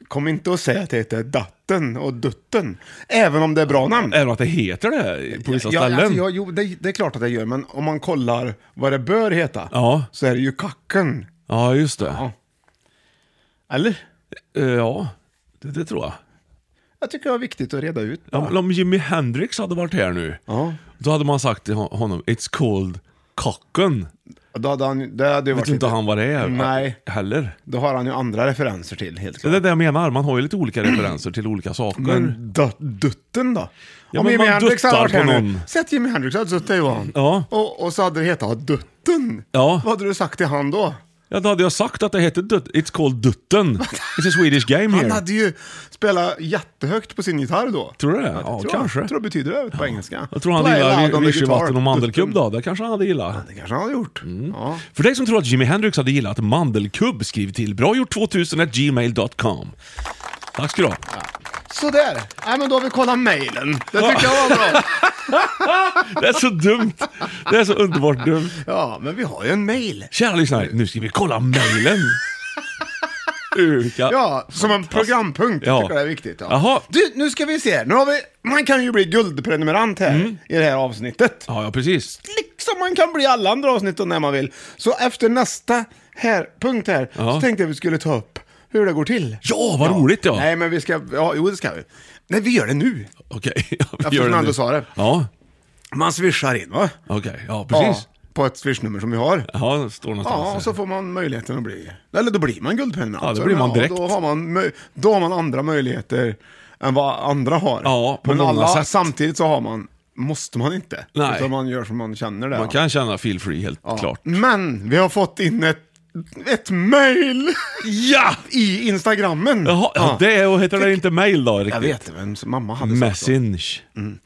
kom inte att säga att det heter datten och dutten. Även om det är bra namn. Även att det heter det på vissa ja, ställen. Alltså, ja, jo, det, det är klart att det gör. Men om man kollar vad det bör heta, ja. så är det ju kacken. Ja, just det. Ja. Eller? Uh, ja, det, det tror jag. Jag tycker det var viktigt att reda ut. Ja, om Jimi Hendrix hade varit här nu, ja. då hade man sagt till honom, it's called kacken. Då hade han, det hade ju vet varit inte lite... han vad det är Nej. Heller. Då har han ju andra referenser till, helt klart. Det är det jag menar, man har ju lite olika referenser till olika saker. Men d- dutten då? Ja, om men Jimi man Hendrix hade varit duttar här på nu. någon. Sätt Jimi Hendrix hade suttit Johan. Ja. Och, och så hade det hetat dutten. Ja. Vad hade du sagt till han då? Ja, då hade jag sagt att det heter Dut- It's called Dutten. It's a Swedish game here. Han hade ju spelat jättehögt på sin gitarr då. Tror du det? Ja, Ja, tror kanske. Jag tror det betyder det på engelska. Jag tror han Play loud gillar on the vichyvatten guitar. och mandelkubb Dutten. då. Det kanske han hade gillat. Ja, det kanske han hade gjort. Mm. Ja. För dig som tror att Jimi Hendrix hade gillat mandelkubb, skriv till bragjort tvåtusen at gmail dot com. Tack ska du ha. Ja. Sådär. Nej, men då har vi kollat mejlen. Det tycker jag var bra. Det är så dumt. Det är så underbart dumt. Ja, men vi har ju en mejl. Kära lyssnare, nu ska vi kolla mejlen. Uka. Ja, som en programpunkt. Ja. Jag tycker det är viktigt. Ja. Jaha. Du, nu ska vi se. Nu har vi, man kan ju bli guldprenumerant här Mm. i det här avsnittet. Ja, ja, precis. Liksom man kan bli alla andra avsnitt när man vill. Så efter nästa här, punkt här, Ja. så tänkte jag vi skulle ta upp hur det går till. Ja, vad roligt ja. Nej, men vi ska, ja, jo det ska vi. Nej, vi gör det nu. Okej, ja, vi Eftersom gör jag det ändå nu. sa det. Ja, Man swishar in, va? okej, ja precis. Ja, på ett swishnummer som vi har. Ja, det står någonstans. Ja, och så får man möjligheten att bli, eller då blir man guldprenumerant. Ja, då Så, blir man direkt. Då har man, mö- då har man andra möjligheter än vad andra har. Ja, på men många alla, sätt. samtidigt så har man, måste man inte. Nej. Utan man gör som man känner det. Man kan känna feel free, helt ja. klart. Men vi har fått in ett, ett mail Ja! i Instagrammen. Jaha, ja. Det är, och heter det inte mail då riktigt? Jag vet det, men mamma hade sagt så. Message.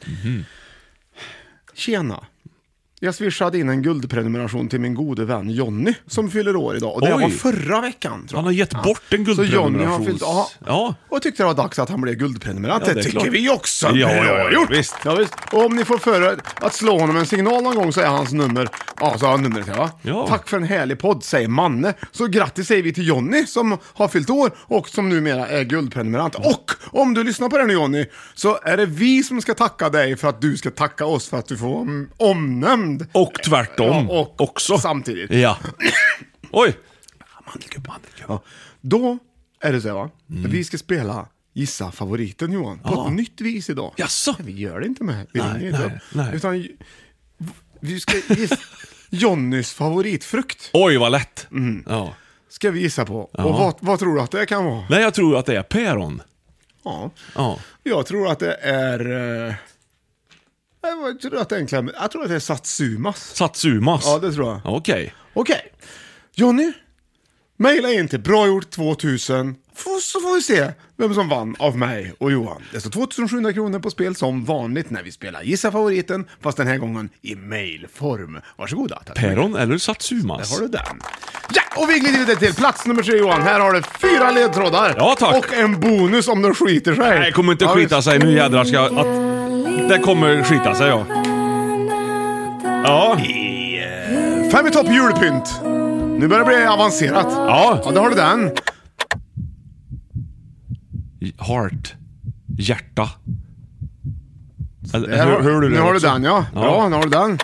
Tjena. Jag swishade in en guldprenumeration till min gode vän Jonny som fyller år idag. Och det Oj. var förra veckan, tror jag. Han har gett bort en Så Jonny guldprenumeration. har fyllt, ja. Ja. Och tyckte det var dags att han blev guldprenumerant. Ja, det det är tycker klart. vi också. Ja, Det har ja, jag ja, gjort. visst. Ja, visst. Och om ni får för er att slå honom en signal någon gång så är hans nummer, ja, så har han numret här, va? Ja. Tack för en härlig podd, säger Manne. Så grattis säger vi till Jonny som har fyllt år och som numera är guldprenumerant. Och om du lyssnar på det nu, Jonny, så är det vi som ska tacka dig för att du ska tacka oss för att du får om, omnämnd. Och tvärtom Ja, och också. samtidigt. Ja. Oj. Mandelkubb, mandelkubb. Ja. Då är det så, va? Vi ska spela Gissa favoriten, Johan. På Ja. ett nytt vis idag. Jaså? Vi gör det inte med. Vi Nej, ringer inte nej, upp. nej. Utan vi ska gissa Jonnys favoritfrukt. Oj, vad lätt. Mm. Ja. Ska vi gissa på. Ja. Och vad, vad tror du att det kan vara? Nej, jag tror att det är päron. Ja. Ja. Jag tror att det är... Eh... Jag tror att det är en kläm... Jag tror att det är Satsumas. Satsumas. Ja, det tror jag. Okej. Okej. Jonny, mejla in till bragjort tvåtusen F- så får vi se vem som vann av mig och Johan. Det står tvåtusen sjuhundra kronor på spel som vanligt när vi spelar Gissa favoriten, fast den här gången i mailform. Varsågoda. Tack så mycket. Päron eller Satsumas? Där har du den. Ja, och vi glider vidare till plats nummer tre, Johan. Här har du fyra ledtrådar. Ja, tack. Och en bonus om de skiter sig. Nej, kommer inte Ja, skita visst. sig. Nu jädrar ska jag... Att... Det kommer skita sig, ja. Ja. I, eh, Fem i topp julpynt. Nu börjar det bli avancerat. Ja. Ja, där har du den. Heart. Hjärta. Eller, Där har, hör, hör du nu det har du också? den, ja. Ja. Bra, nu har du den.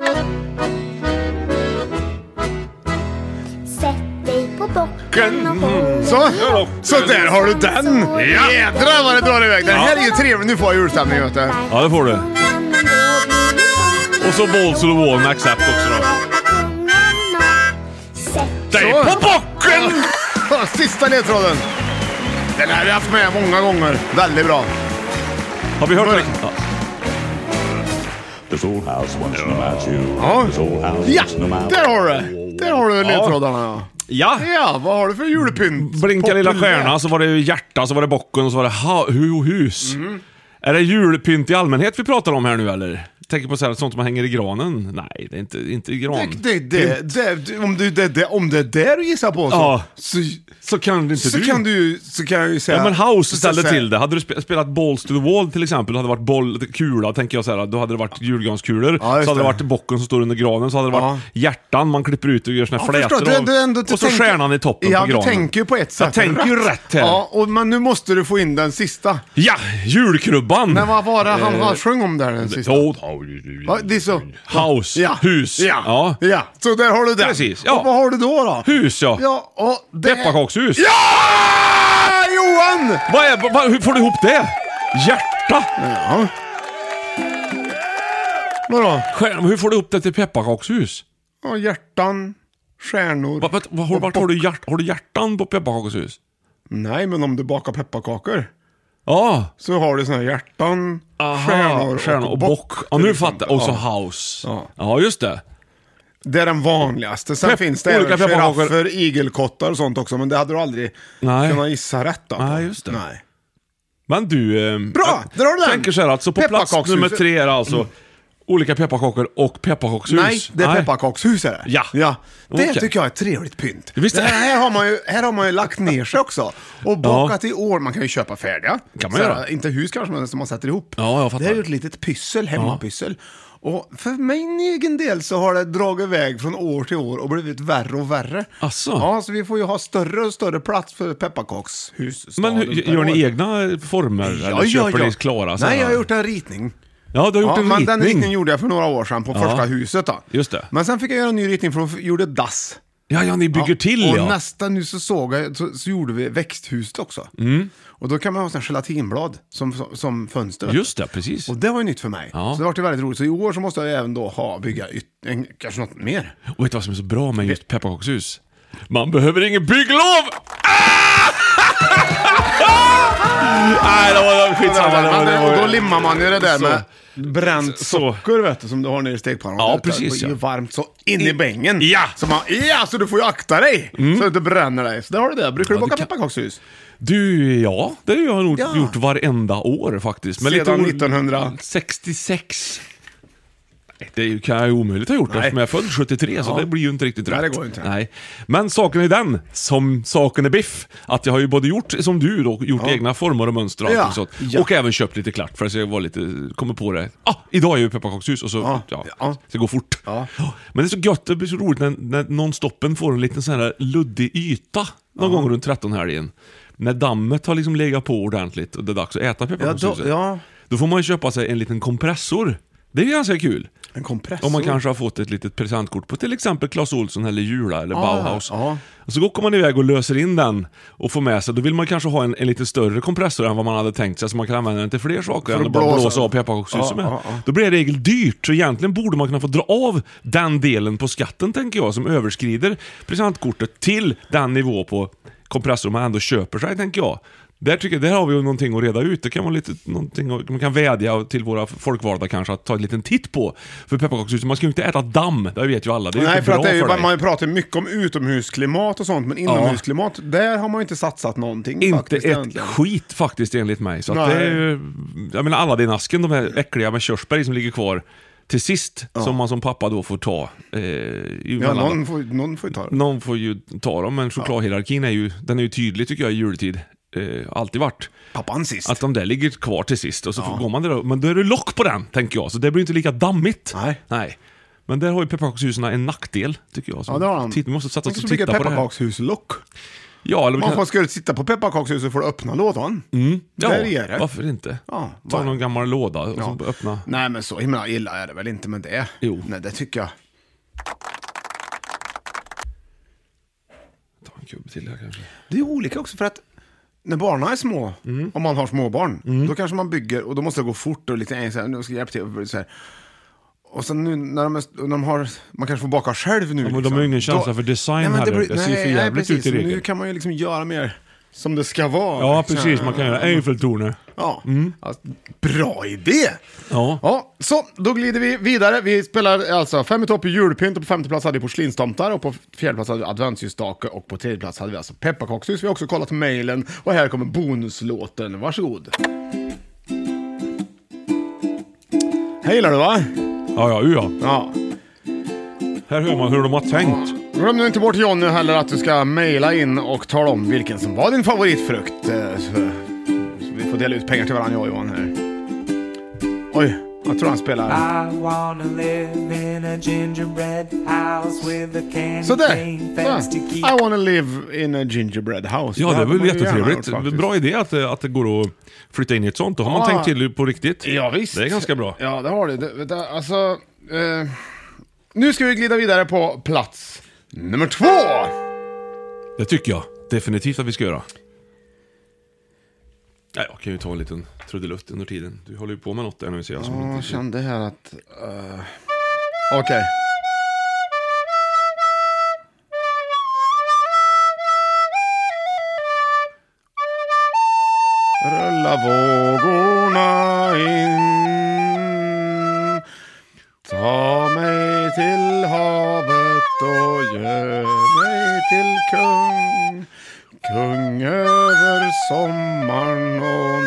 Sätt dig på bocken och håll. Så, så där har du den. Ja. Jädrar vad det drar iväg. Den här är ju trevlig. Nu får jag julstämning, vet du. Ja, det får du. Och så Balls to the Wall med Accept också då. Sätt Dig Så. på bocken! Sista ledtråden. Den här har vi haft med många gånger. Väldigt bra. Har vi hört det? Ja. This old house wants no match you. Ja, This old house ja wants no match. där har du det. Där har du ledtrådarna. Ja. Ja, vad har du för julpynt? Blinka lilla Populär. stjärna, så var det hjärta, så var det bocken och så var det ha- hu- hus. Mm. Är det julpynt i allmänhet vi pratar om här nu eller? tänker på så här, sånt som man hänger i granen. Nej, det är inte, inte i gran. Det, det, det, det, om, du, det, det, om det är där du gissar på så, Ja. så, Så kan det inte så, du. kan du, så kan jag ju säga... Ja, men House så- ställde så- till det. Hade du spe- spelat Balls to the Wall till exempel, då hade det varit boll, kula, tänker jag så här, då hade det varit julgranskulor. Ja, just så hade det det. varit bocken som står under granen, så hade det varit Ja. hjärtan man klipper ut och gör såna här Ja, flätor förstår, av, du, du ändå, du och så tänker- stjärnan i toppen ja, på granen. du tänker ju på ett sätt. Jag tänker ju rätt här. Ja, och, men nu måste du få in den sista. Ja, julkrubban! Men vad var det han har sjöng om där den sista? Oh, Ja, det är så. House, Ja. hus. Ja. Ja. ja, så där har du den. Precis, ja. Och vad har du då då? Hus, ja. Ja, och det... Pepparkakshus. Ja! Johan! Vad är, vad, hur får du ihop det? Hjärta? Ja. Vadå? Stjärn, hur får du ihop det till pepparkakshus? Ja, hjärtan, stjärnor. Vad, vad, vad, har, vart har, du hjärt, har du hjärtan på pepparkakshus? Nej, men om du bakar pepparkakor Ja. så har du såna här hjärtan, Aha, stjärnor, stjärnor och bock. Ja, till nu exempel. fattar jag. Och så Ja. house. Ja. Ja, just det. Det är den vanligaste. Sen Pep- finns det olika även pepparkakor. giraffer, igelkottar och sånt också, men det hade du aldrig Nej. kunnat gissa rätt då. Nej, just det. Nej. Men du... Eh, Bra, jag där har du den. tänker så här, alltså på plats Pepparkakshuset. nummer tre är det alltså olika pepparkakor och pepparkakshus. Nej, det är pepparkakshus är det. Ja. ja. Det Okej. tycker jag är ett trevligt pynt. Visst är det det. här, har man ju, här har man ju lagt ner sig också. Och bakat i år. Man kan ju köpa färdiga. Kan man Så här, göra. Inte hus kanske, men som man sätter ihop. Ja, jag fattar. Det är ju ett litet pyssel, hemmapyssel. Och för min egen del så har det dragit iväg från år till år och blivit värre och värre. Asså? Ja, så vi får ju ha större och större plats för pepparkakshus. Men hur, gör ni egna former? eller köper ni klara? så Nej, här? jag har gjort en ritning. Ja, du har gjort Ja, en men ritning. den ritningen gjorde jag för några år sedan på Ja. första huset då. Just det. Men sen fick jag göra en ny ritning för att gjorde dass. Ja, ja, ni bygger till, och ja. Och nästa nu så såg jag, så, så gjorde vi växthuset också. Mm. Och då kan man ha sån gelatinblad som, som, som fönster. vet du. Just det, precis. Och det var ju nytt för mig. Ja. Så det var ju väldigt roligt. Så i år så måste jag även då ha, bygga yt, en, kanske något mer. Och vet du vad som är så bra med just pepparkakshus? Man behöver ingen bygglov! Ah! Nej, det var skitsamma. Det var, det var, och då limmar man ju det där så. med bränt Så. socker vet du, som du har nere i stekpannan. Ja, Det precis, är ju ja. varmt så in i bängen. Ja. Så, man, ja, så du får ju akta dig så du inte bränner dig. Så där har du det. Brukar du Ja, baka det kan- pepparkakshus? Du, ja, det har jag nog Ja. gjort varenda år faktiskt. Men Sedan lite år- nittonhundrasextiosex. Nej, det är ju- kan jag ju omöjligt ha gjort Nej. eftersom jag är född sjuttiotre, så Ja. det blir ju inte riktigt Nej, rätt. det går ju inte. Nej. Men saken är den, som saken är biff, att jag har ju både gjort, som du då, gjort Ja. egna former och mönster och Ja. allting sånt. Ja. Och även köpt lite klart, för att jag var lite, kommer på det. Ah, idag är ju pepparkakshus och så, ja, Ja. ja. Ja. det går fort. Ja. Men det är så gött, det blir så roligt när, när non-stoppen får en liten sån här luddig yta någon gång runt tretton-helgen. När dammet har liksom legat på ordentligt och det är dags att äta Ja, pepparkakshuset. då, ja. Då får man ju köpa sig en liten kompressor. Det är ju ganska kul. En kompressor. Om man kanske har fått ett litet presentkort på till exempel Clas Ohlson eller Jula eller Ah, Bauhaus. ja. Och så går man iväg och löser in den och får med sig. Då vill man kanske ha en, en lite större kompressor än vad man hade tänkt sig, så man kan använda den till fler saker För än att att bara blåsa. blåsa av pepparkakshuset Ja, med. ja, ja. Då blir det i regel dyrt, så egentligen borde man kunna få dra av den delen på skatten, tänker jag, som överskrider presentkortet till den nivå på kompressor man ändå köper sig, tänker jag. Där tycker jag, där har vi ju någonting att reda ut. Det kan vara lite någonting, man kan vädja till våra folkvalda kanske att ta en liten titt på. För pepparkakshuset, man ska ju inte äta damm, det vet ju alla. Det är ju Nej, inte för bra att det är ju, för dig. man ju pratar mycket om utomhusklimat och sånt, men inomhusklimat, där har man ju inte satsat någonting. Inte faktiskt, ett egentligen. skit faktiskt enligt mig. Så att Nej. det är ju, jag menar Aladdin-asken, de här äckliga med körsbär som ligger kvar till sist, som man som pappa då får ta. Eh, i Ja, mellan- någon får, någon får ju ta det. Någon får ju ta dem, men chokladhierarkin är ju, den är ju tydlig tycker jag i juletid. Eh, alltid varit. Pappan sist. Att de där ligger kvar till sist och så får går man där, men då är det lock på den, tänker jag. Så det blir inte lika dammigt. Nej. Nej. Men där har ju pepparkakshusen en nackdel, tycker jag. Så Ja, det har han. titt- Vi måste sätta Man oss och ska bygga titta på det här. pepparkakshusllock. Ja, eller vi Man kan... får, ska du sitta på pepparkakshuset så får du öppna lådan. Mm. Ja, Där är det. varför inte? Ja, Ta bara- någon gammal låda och Ja. så öppna. Nej, men så himla illa är det väl inte med det. Jo. Nej, det tycker jag. Ta en kubb till här kanske. Det är olika också för att när barnen är små, Mm. om man har små barn, då kanske man bygger och då måste det gå fort och lite enkelt, nu ska jag hjälpa till. Så här. Och sen nu när de, är, när de har, man kanske får baka själv nu. Ja, men de har ju ingen känsla för design men heller. Det ser för jävligt ut i regel. Nu kan man ju liksom göra mer som det ska vara. Ja, precis. Man kan göra Eiffeltornet. Ja. Alltså, bra idé! Ja. Ja, så då glider vi vidare. Vi spelar alltså fem i topp i julpynt och på femte plats hade vi porslinstomtar och på fjärde plats hade vi adventsljusstake och på tredje plats hade vi alltså pepparkakshus. Vi har också kollat mejlen och här kommer bonuslåten. Varsågod. Här gillar du, va? Ja, ja, ja. Ja. Här hör man hur de har tänkt. Glöm nu inte bort Johnny heller att du ska mejla in och tala om vilken som var din favoritfrukt. Så, så vi får dela ut pengar till varandra, jag och Johan här. Oj, jag tror han spelar. I wanna live in a gingerbread house with a candy Sådär, cane fence to så. keep. I wanna live in a gingerbread house. Ja, det är hade väl man ju gärna jättetrevligt. gjort, faktiskt. Bra idé att, det- att det går att flytta in i ett sånt. Då har man Ja. tänkt till på riktigt. Ja, visst. Det är ganska bra. Ja, det har du. Det, det, alltså, eh, nu ska vi glida vidare på plats nummer två. Det tycker jag definitivt att vi ska göra. Ja, jag kan ju ta en liten trudelutt under tiden. Du håller ju på med något där nu, ser jag. Som Jag inte... kände här att... Uh, Okej. Okay. Rulla vågorna in, ta mig till havet och gör mig till kung, kung över sommaren och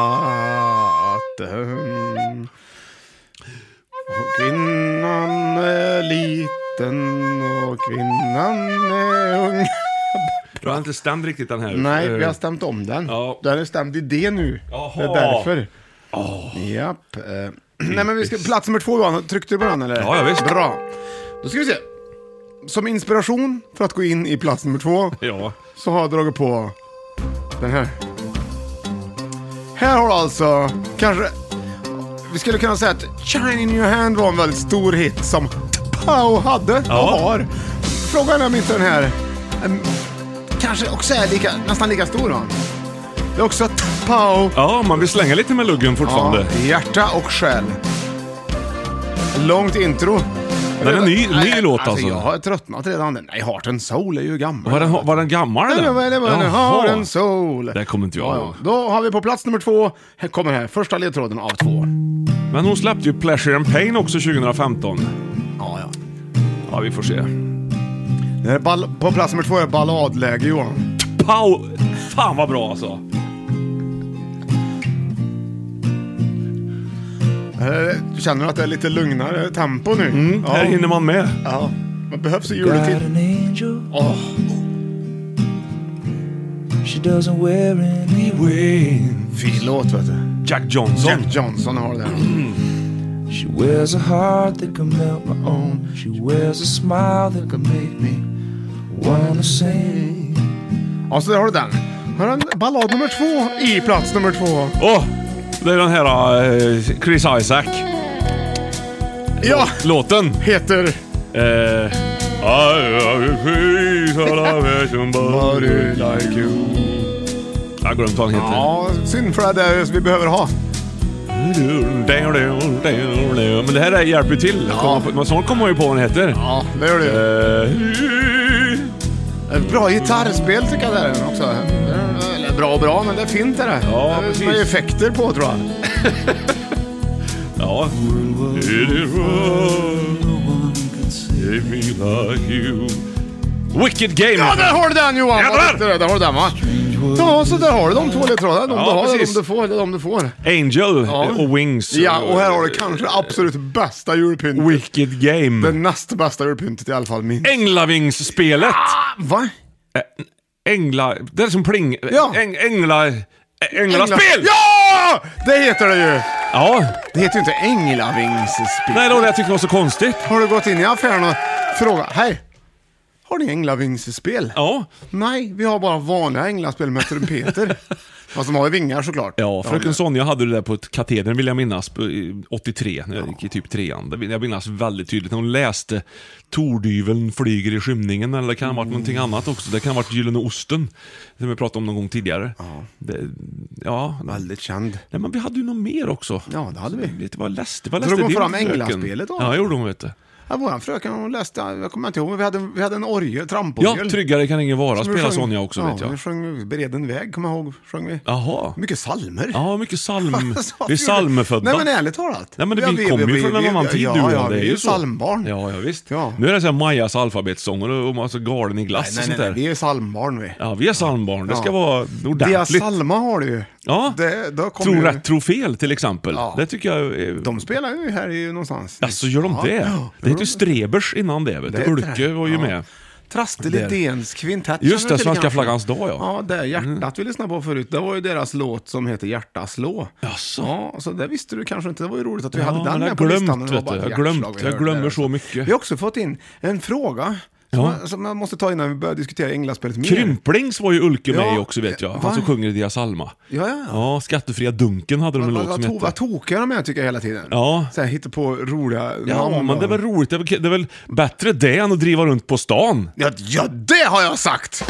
natten. Och kvinnan är liten och kvinnan är ung. Du har inte stämt riktigt den här. Nej, Eh, vi har stämt om den. Ja. Den är stämd i det nu. Jaha. Det är därför. Oh. Japp. Eh, Nej, men vi ska, plats nummer två, Johan. Tryckte du på den, eller? Ja, ja, visst. Bra. Då ska vi se. Som inspiration för att gå in i plats nummer två Ja. så har jag dragit på den här. Här har du alltså kanske... Vi skulle kunna säga att Shine in your hand var en väldigt stor hit som Pow hade och Ja. har. Frågan är om inte den här em, kanske också är lika, nästan lika stor, va? Det är också Pow. Ja, man vill slänga lite med luggen fortfarande. Ja, hjärta och själ. Långt intro. Den är ny, ny Nej, låt alltså. Jag har tröttnat redan. Nej, Heart and Soul är ju gammal. Var den, var den gammal Nej, den? det var, det var en Jaha. Heart and Soul. Det kommer inte jag Ja, ihåg. ja. Då har vi på plats nummer två. Här kommer här. Första ledtråden av två. Men hon släppte ju Pleasure and Pain också tjugohundrafemton. Ja, ja. Ja, vi får se. Det är ball- på plats nummer två är balladläge, Johan. Pow! Fan vad bra alltså. Eh, Känner du att det är lite lugnare tempo nu? Mm, ja. Här hinner man med. Ja. Vad behövs i Got juletid? an angel, Åh. she doesn't wear any wings. Fin låt, vet du. Jack Johnson. Jack Johnson har det. She wears a heart that can melt my own. She wears a smile that can make me wanna sing. Ja, så där har du den. Här har en ballad nummer två i plats nummer två. Åh! Det är den här eh, Chris Isaac. Ja, Låten. heter... Eh, I love Chris, I love somebody like you. Jag har glömt vad han heter. Ja, synd för det är det vi behöver ha. Men det här är hjälper ju till. Ja. Men snart kommer man ju på vad den heter. Ja, det gör det. Eh, Ett bra gitarrspel tycker jag det är också. Eller bra och bra, men det är fint det där. Ja, det är precis. med effekter på, tror jag. Ja. It is wrong. Give me like you. Wicked Game. Ja, där har du den, Johan! Jävlar! Vad tyckte du? Där har du den, va? Ja, så där har du de två ledtrådarna. De Ja, du har, det är precis. de du får, det är de du får. Angel Ja. och Wings. Ja, och här har du kanske absolut bästa julpyntet. Wicked Game. Det näst bästa julpyntet i alla fall, min. Änglavingsspelet. Va? Ängla... Det är som pling... Ja. Äng, ängla... Änglaspel! Ja! Det heter det ju! Ja. Det heter ju inte änglavingsspel. Nej, det var det jag tyckte var så konstigt. Har du gått in i affären och frågat, hej, har ni änglavingsspel? Ja. Nej, vi har bara vanliga änglaspel med trumpeter. Fast de har ju vingar såklart. Ja, fröken Sonja hade det där på ett kateder, vill jag minnas, på- i åttiotre, när jag gick i typ trean. Det vill jag minnas väldigt tydligt. Hon läste Tordyveln flyger i skymningen, eller det kan ha varit någonting annat också. Det kan ha varit Gyllene Osten, som vi pratade om någon gång tidigare. Ja, det, ja. Väldigt känd. Nej, men vi hade ju något mer också. Ja, det hade vi. Vet du vad jag läste? Vad Drog läste hon din fram fröken? änglaspelet då? Ja, gjorde hon, vet du. Ja, våran fröken, hon läste, jag kommer inte ihåg, men vi hade, vi hade en orgel, tramporgel. Ja, Tryggare kan ingen vara, Som vi spelar sjöng- Sonja också, ja, vet jag. vi sjöng Bereden väg, kommer jag ihåg, sjöng vi. Jaha. Mycket salmer. Ja, mycket salm. Alltså, Vi är salmefödda. Nej, men ärligt talat. Nej, men det, Ja, vi kommer ju från en annan tid, ja, du och ja, jag. Det vi är är ju ju så. salmbarn. Ja, ja, visst. Ja. Nu är det så här Majas alfabetssånger och massa galen i glass Nej, och nej, sånt nej, där. vi är salmbarn vi. Ja, vi är salmbarn. Det ska Ja. vara Dia ordentligt. Salma har du ju. Ja, det, då tro ju... rätt, tro fel till exempel. Ja. Det tycker jag är... De spelar ju här i någonstans. Alltså gör de ja. det? Ja. Det heter ju Strebers innan det, vet du. Ulke var ju ja. med. Traste Lidéns kvintett. Just det, Svenska flaggans dag, ja. Ja, det Hjärtat mm. vi lyssnade på förut. Det var ju deras låt som heter Hjärta slå. Jaså? Ja, så det visste du kanske inte. Det var ju roligt att vi ja, hade den med på glömt, listan. Vet du. Jag, glömt, jag glömmer så mycket. Vi har också fått in en fråga som, ja. man, som man måste ta innan vi börjar diskutera Änglaspelet mer. Krymplings var ju Ulke ja. med också, vet jag. Han Va? som sjunger i Dia Salma. Ja, ja. Ja, Skattefria Dunken hade de en låt som hette. Vad tokiga de är tycker jag hela tiden. Ja. Så här, hittar på roliga ja, namn. men det är väl roligt. Det är väl, det är väl bättre det än att driva runt på stan. Ja, ja det har jag sagt!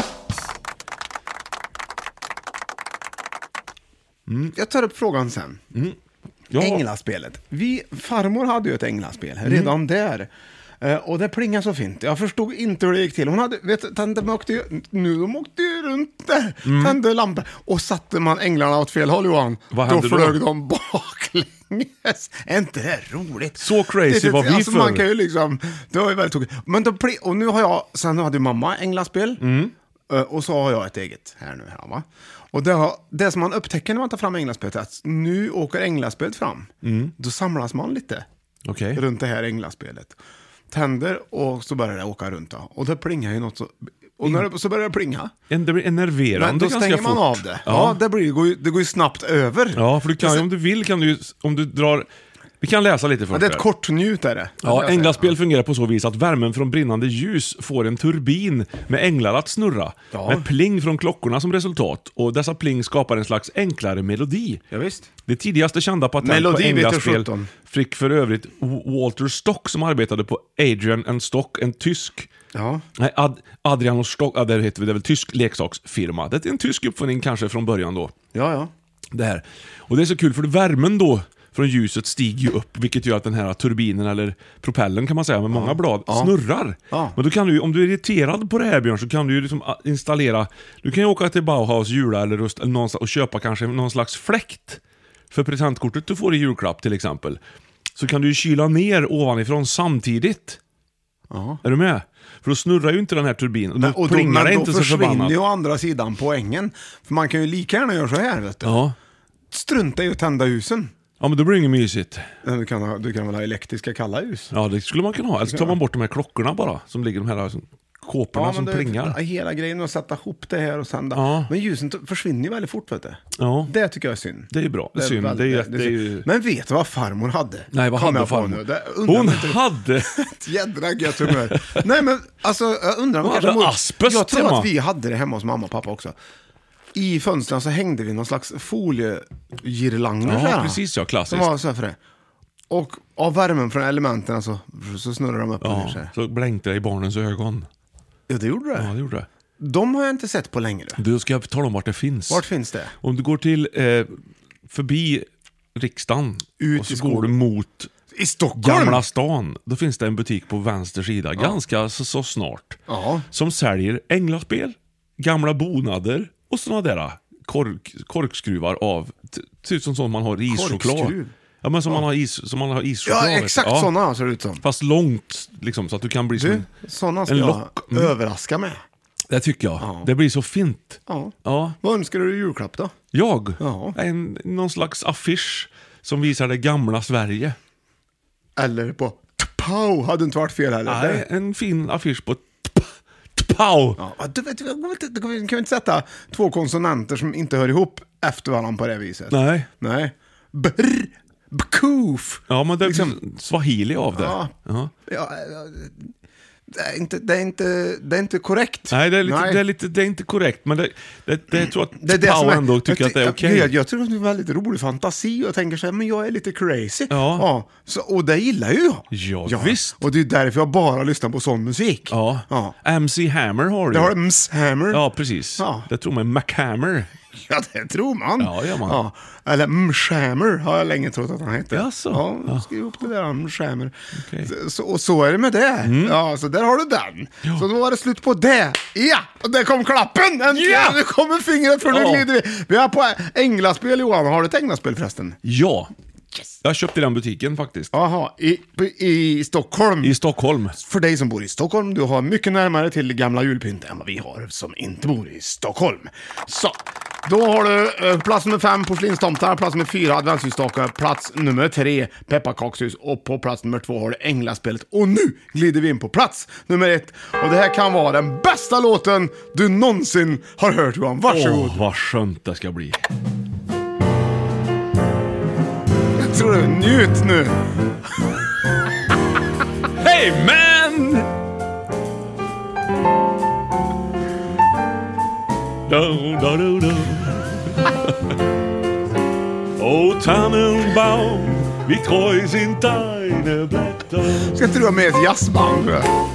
Mm. Jag tar upp frågan sen. Mm. Ja. Änglaspelet. Vi, farmor hade ju ett änglaspel redan mm. där. Uh, och det plingade så fint. Jag förstod inte hur det gick till. Hon hade, vet tanten åkte ju, nu de åkte ju runt där. Mm. Tände lampor. Och satte man änglarna åt fel håll, Johan. Vad då då? flög de baklänges. Är inte det roligt? Så crazy det, det, var vi alltså, för. Man kan ju liksom, det var ju väldigt tokigt. Men då, och nu har jag, sen hade mamma änglaspel. Mm. Uh, och så har jag ett eget här nu. Här, va? Och det, har, det som man upptäcker när man tar fram änglaspelet är att nu åker änglaspelet fram. Mm. Då samlas man lite okay. runt det här änglaspelet. Tänder och så börjar det åka runt då. Och det plingar ju något så, och när det, så börjar det plinga. En, det blir enerverande. Men då stänger man fort. av det. Ja, ja det, blir, det, går ju, det går ju snabbt över. Ja, för du kan, om du vill kan du, om du drar... Vi kan läsa lite först. Ja, det är ett kort njut är det. Ja, änglaspel fungerar på så vis att värmen från brinnande ljus får en turbin med änglar att snurra. Ja. Med pling från klockorna som resultat. Och dessa pling skapar en slags enklare melodi. Ja, visst. Det tidigaste kända patent melodi på änglaspel fick för övrigt Walter Stock som arbetade på Adrian and Stock, en tysk... Ja. Nej, Ad, Adrian och Stock, ja, det heter det väl tysk leksaksfirma. Det är en tysk uppfinning kanske från början då. Ja, ja. Det här. Och det är så kul för värmen då från ljuset stiger ju upp, vilket gör att den här turbinen eller propellen kan man säga med många ja. blad ja. snurrar. Ja. Men då kan du, om du är irriterad på det här, Björn, så kan du ju liksom installera, du kan ju åka till Bauhaus, Jula eller Rust eller någonstans och köpa kanske någon slags fläkt för presentkortet du får i julklapp till exempel. Så kan du ju kyla ner ovanifrån samtidigt. Ja. Är du med? För då snurrar ju inte den här turbinen. Men, och då, men då inte försvinner ju å andra sidan poängen. För man kan ju lika gärna göra så här, vet du. Ja. Strunta i att tända husen. Ja, men då blir det inget mysigt. Du kan, ha, du kan väl ha elektriska kalla hus? Ja, det skulle man kunna ha. Eller så tar man bort de här klockorna bara. Som ligger de här alltså, kåporna ja, som det, plingar. Hela grejen att sätta ihop det här och sända. Ja. Men ljusen försvinner ju väldigt fort, vet du. Ja. Det tycker jag är synd. Det är bra. Det är, synd. Väldigt, det är, det är, det är ju... Men vet du vad farmor hade? Nej, vad Kom hade farmor? Det, Hon hade... Ett jädra gött humör. Nej, men alltså, jag undrar om kanske... Hon asbest jag tror hemma. att vi hade det hemma hos mamma och pappa också. I fönstren så hängde vi någon slags foliegirlanger. Ja, precis, ja, klassiskt. Som var så här för det. Och av värmen från elementen så, så snurrar de upp. Ja, så blänkte det i barnens ögon. Ja, det gjorde det. Ja, det gjorde det. De har jag inte sett på längre. Du ska tala om vart det finns. Vart finns det? Om du går till eh, förbi riksdagen ut och så i går du mot i Stockholm. Gamla stan. Då finns det en butik på vänster sida, ja. ganska så, så snart. Ja. Som säljer änglaspel, gamla bonader och sådana där kork, korkskruvar av typ som sånt man har i ischoklad. Ja, men som ja. man har is som man har ischoklad. Ja, exakt ja. sådana ser det ut som. Fast långt liksom så att du kan bli du, som såna ska en jag lock. Mm. överraska med. Det tycker jag. Ja. Det blir så fint. Ja. Ja. Vad önskar du i julklapp då? Jag? Ja. En, någon slags affisch som visar det gamla Sverige. Eller på Tpau, hade inte varit fel heller. Nej, en fin affisch på Tpau. Ja, du vet, du kan vi inte sätta två konsonanter som inte hör ihop efter varandra på det viset. Nej. Nej. Brr, bkoof. Ja, men det är liksom swahili av det. Ja. Uh-huh. Ja, det är inte det är inte det är inte korrekt. Nej, det är lite, Nej. Det är lite det är inte korrekt, men det det, det jag tror att det är det Tpau som är, ändå tycker jag, att det är okej. Okay. Jag, jag tror att det är väldigt rolig fantasi och tänker så här, men jag är lite crazy. Ja. Ja så, och det gillar ju jag. Ja, ja, visst. Och det är därför jag bara lyssnar på sån musik. Ja. Ja. M C Hammer har du. Det har M C Hammer. Ja, precis. Ja. Det tror man McHammer. Ja, det tror man. Ja, ja, man. Ja. Eller M-Shammer har jag länge trott att han heter. Ja, så. Ja, ja. skriv upp det där M-Shammer. Okay. Så, och så är det med det. Mm. Ja, så där har du den. Ja. Så då var det slut på det. Ja, och där kom klappen. Äntligen, ja. Nu kommer fingret för nu ja. glider vi. Vi är på änglaspel, Johan. Har du ett änglaspel förresten? Ja. Yes. Jag köpte den butiken faktiskt. Jaha, i, i Stockholm. I Stockholm. För dig som bor i Stockholm, du har mycket närmare till gamla julpynt än vad vi har som inte bor i Stockholm. Så, Då har du eh, plats nummer fem, porslinstomtar, plats nummer fyra, adventsljusstakar, plats nummer tre, pepparkakshus, och på plats nummer två har du Änglaspelet. Och nu glider vi in på plats nummer ett. Och det här kan vara den bästa låten du någonsin har hört, Johan. Varsågod. Åh, vad skönt det ska bli. Jag tror du, njut nu. Hey man! Do, do, do, do. Oh, Tannenbaum, vi treus in deine Blätter. Ska inte du ha med ett jazzband?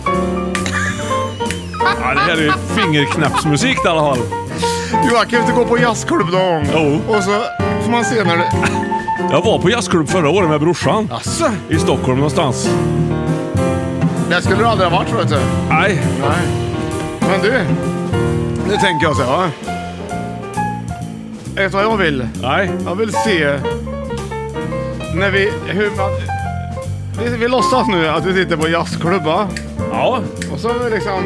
Ja, det här är fingerknäppsmusik i alla fall. Johan, kan vi inte gå på jazzklubb någon gång? Jo. Och så får man se när det... Jag var på jazzklubb förra året med brorsan. Asså? I Stockholm någonstans. Det skulle du aldrig ha varit, vet du. Nej. Nej. Men du, nu tänker jag så här, va? Vet du vad jag vill? Nej. Jag vill se när vi, hur man, vi, vi låtsas nu att vi sitter på jazzklubba. Ja. Och så har vi liksom,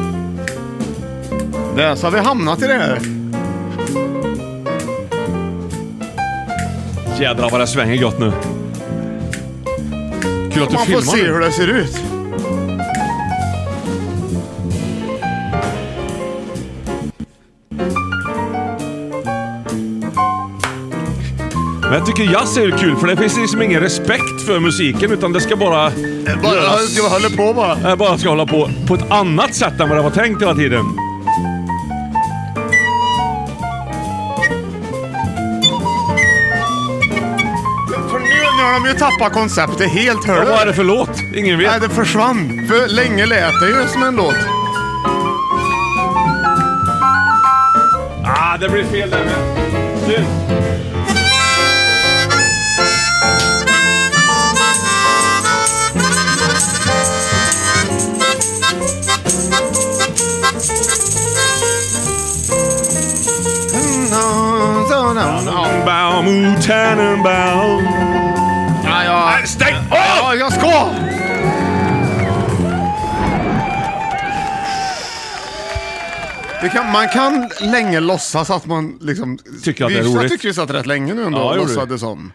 där så har vi hamnat i det här. Jädrar vad det svänger gott nu. Kul att du Man filmar får se nu. hur det ser ut. Men jag tycker jazz är kul, för det finns liksom ingen respekt för musiken, utan det ska bara... Bara, jag håller på bara. Jag bara ska hålla på på ett annat sätt än vad det var tänkt hela tiden. För nu, nu har de ju tappat konceptet helt, hör Ja, du? vad är det för låt? Ingen vet. Nej, det försvann. För länge lät det ju som en låt. Ah, det blir fel där med. Du. Tannenbaum, oh, Tannenbaum. Ja, ja. Stäng! Ja, jag ska! Det kan, man kan länge låtsas att man liksom... Tycker att det är Vissa roligt. tycker ju så att det är rätt länge nu ändå, Ja, ja, gjorde låtsade som.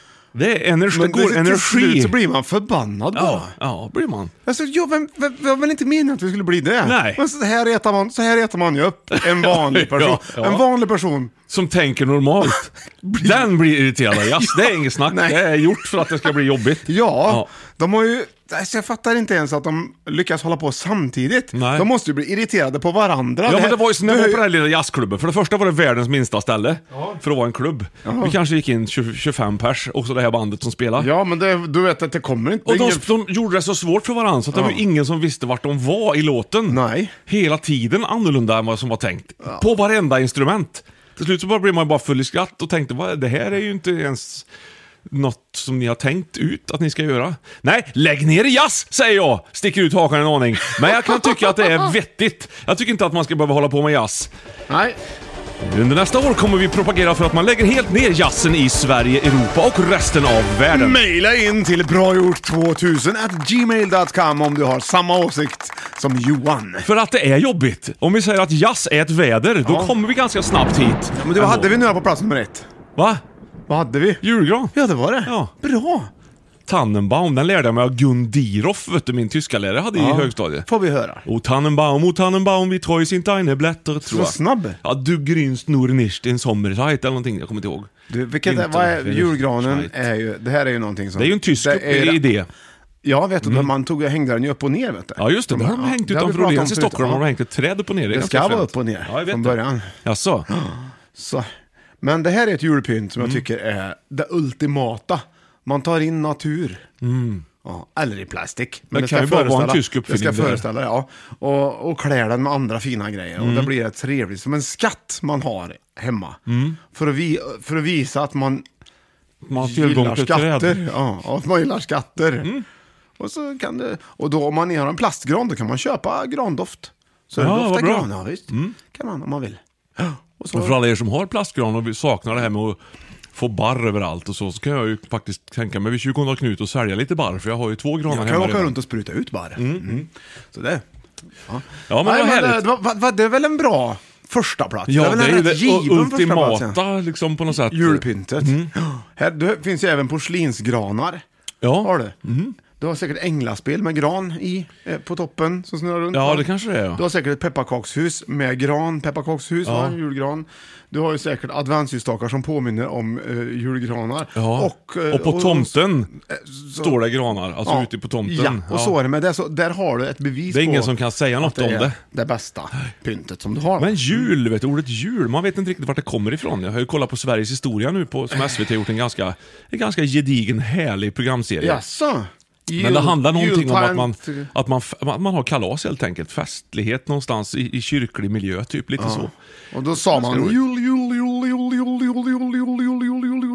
Det är energi. Men Det går till energi. slut så blir man förbannad bara. Ja, ja, blir man. Alltså, jag vem, vem, vem väl inte meningen att vi skulle bli det? Nej. Men så här äter man, så här äter man ju upp en vanlig person. Ja, ja. En vanlig person. Som tänker normalt. Den blir irriterad av jazz. Det är inget snack. Nej. Det är gjort för att det ska bli jobbigt. Ja, Ja. de har ju... Alltså jag fattar inte ens att de lyckas hålla på samtidigt. Nej. De måste ju bli irriterade på varandra. Ja, men här- det var ju så när jag du- var på den här lilla jazzklubben. För det första var det världens minsta ställe. För att vara en klubb. Vi kanske gick in tjugo, tjugofem pers. Också det här bandet som spelar. Ja, men det, du vet att det kommer inte... Och det är de, ingen- de gjorde det så svårt för varandra så att det var ju ingen som visste vart de var i låten. Nej. Hela tiden annorlunda än vad som var tänkt. På varenda instrument. Till slut så bara blev man bara full i skratt och tänkte, vad, det här är ju inte ens något som ni har tänkt ut att ni ska göra. Nej, lägg ner i jazz, säger jag. Sticker ut hakan en aning. Men jag kan tycka att det är vettigt. Jag tycker inte att man ska behöva hålla på med jazz. Nej. Under nästa år kommer vi propagera för att man lägger helt ner jazzen i Sverige, Europa och resten av världen. Maila in till bragjort tvåtusen at gmail dot com om du har samma åsikt som Johan. För att det är jobbigt. Om vi säger att jazz är ett väder, då Ja. kommer vi ganska snabbt hit. Men du, vad hade vi nu här på plats nummer ett? Va? Vad hade vi? Julgran? Ja, det var det. Ja. Bra. Tannenbaum, den lärde jag mig av Gun Diroff, vet du, min tyska lärare hade i Ja. högstadiet. Får vi höra. O Tannenbaum, o Tannenbaum, vi treus in deine Blätter, tror Så jag. snabb. Ja, du grünst nur nicht in Sommerzeit eller någonting, jag kommer inte ihåg. Du, vilket är, Inte vad är det. julgranen Schweiz. är ju, det här är ju någonting som... Det är ju en tysk det är- idé. Ja, vet du, mm. man tog, hängde den ju upp och ner, vet du. Ja, just det. Det har de Ja, hängt det har vi utanför pratat om Åhléns i förut. Stockholm. Ja. Har de hängt ett träd upp och ner. Det, är Det ganska ska vara fränt. upp och ner Ja, jag vet från det. början. Jaså? Så. Men det här är ett julpynt som Mm. jag tycker är det ultimata. Man tar in natur. Ja, eller i plastik. Det ska kan ju bara vara en föreställa- tysk uppfinning Det ska där. föreställa det, ja. Och, och klär den med andra fina grejer. Och Mm. det blir ett trevligt, som en skatt man har hemma. Mm. För, att vi, för att visa att man Man har tillgång gillar till skatter. träd. Ja, och att man gillar skatter. Mm. Och, så kan det, och då om man har en plastgran, då kan man köpa grandoft. Så Ja, det vad doftar bra. gran, ja visst. Kan man om man vill. Och så, Och för alla er som har plastgran och saknar det här med att få barr överallt och så, så kan jag ju faktiskt tänka mig vid tjugonde Knut och sälja lite barr, för jag har ju två granar jag hemma kan åka redan. runt och spruta ut bara. Mm. Så det. Ja, Ja, men Nej, vad men härligt. det, det, var- det är väl en bra första plats. Ja, väl det är en ju rätt det given första plats, ja. ultimata liksom på något sätt. Julpyntet. Mm. Här det finns ju även porslinsgranar. Ja. Har du? Mm. Du har säkert änglaspel med gran i eh, på toppen som snurrar runt. Ja, va? det kanske det är. Ja. Du har säkert ett pepparkakshus med gran, pepparkakshus, Ja. va? Julgran. Du har ju säkert adventsljusstakar som påminner om eh, julgranar. Ja. Och, eh, och på tomten så, står det granar, alltså ja, ute på tomten. Ja, och så är det med det. Så där har du ett bevis Det är på ingen som kan säga något att om det är det. det bästa pyntet som du har. Men jul, vet du, ordet jul, man vet inte riktigt vart det kommer ifrån. Jag har ju kollat på Sveriges historia nu på, som S V T har gjort en ganska, en ganska gedigen, härlig programserie. Jaså? Jul, Men det handlar någonting om att man, jultant- att man, att man har kalas helt enkelt. Festlighet någonstans i, i kyrklig miljö, typ lite så. Och då sa man roligt. jul, jul, jul, jul, jul, jul, jul, jul,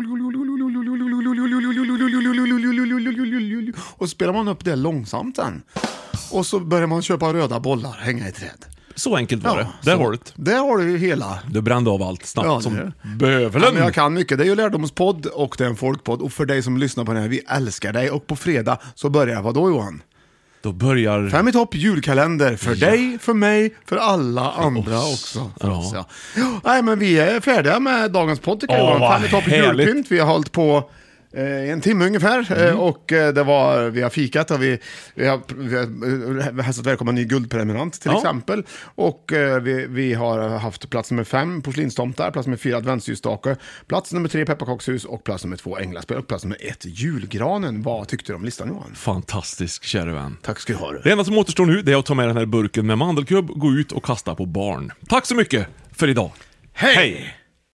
jul, och spelar man upp det långsamt sen. Och så börjar man köpa röda bollar, hänga i träd. Så enkelt var Ja, det. Där så- har du det. Där har du ju hela. Du brände av allt snabbt Ja, det som är det. bövelen. Ja, men jag kan mycket. Det är ju lärdomspodd och det är en folkpodd. Och för dig som lyssnar på den här, vi älskar dig. Och på fredag så börjar vad då, Johan? Då börjar... Fem i topp julkalender för Ja. dig, för mig, för alla andra oss. också. För Ja. oss, ja. Ja, nej, men vi är färdiga med dagens podd tycker jag. Åh, Johan. vad Fem i topp härligt. julpynt. Vi har hållit på eh, en timme ungefär. Mm. Eh, och eh, det var, vi har fikat och vi, vi har, vi har eh, hälsat välkommen en ny guldprenumerant till Ja. exempel. Och eh, vi, vi har haft plats nummer fem, porslinstomtar, plats nummer fyra, adventsljusstakar, plats nummer tre, pepparkakshus och plats nummer två, änglaspel och plats nummer ett, julgranen. Vad tyckte du om listan, Johan? Fantastisk, kära vän. Tack ska du ha. Det enda som återstår nu, det är att ta med den här burken med mandelkubb, gå ut och kasta på barn. Tack så mycket för idag. Hej! Hej!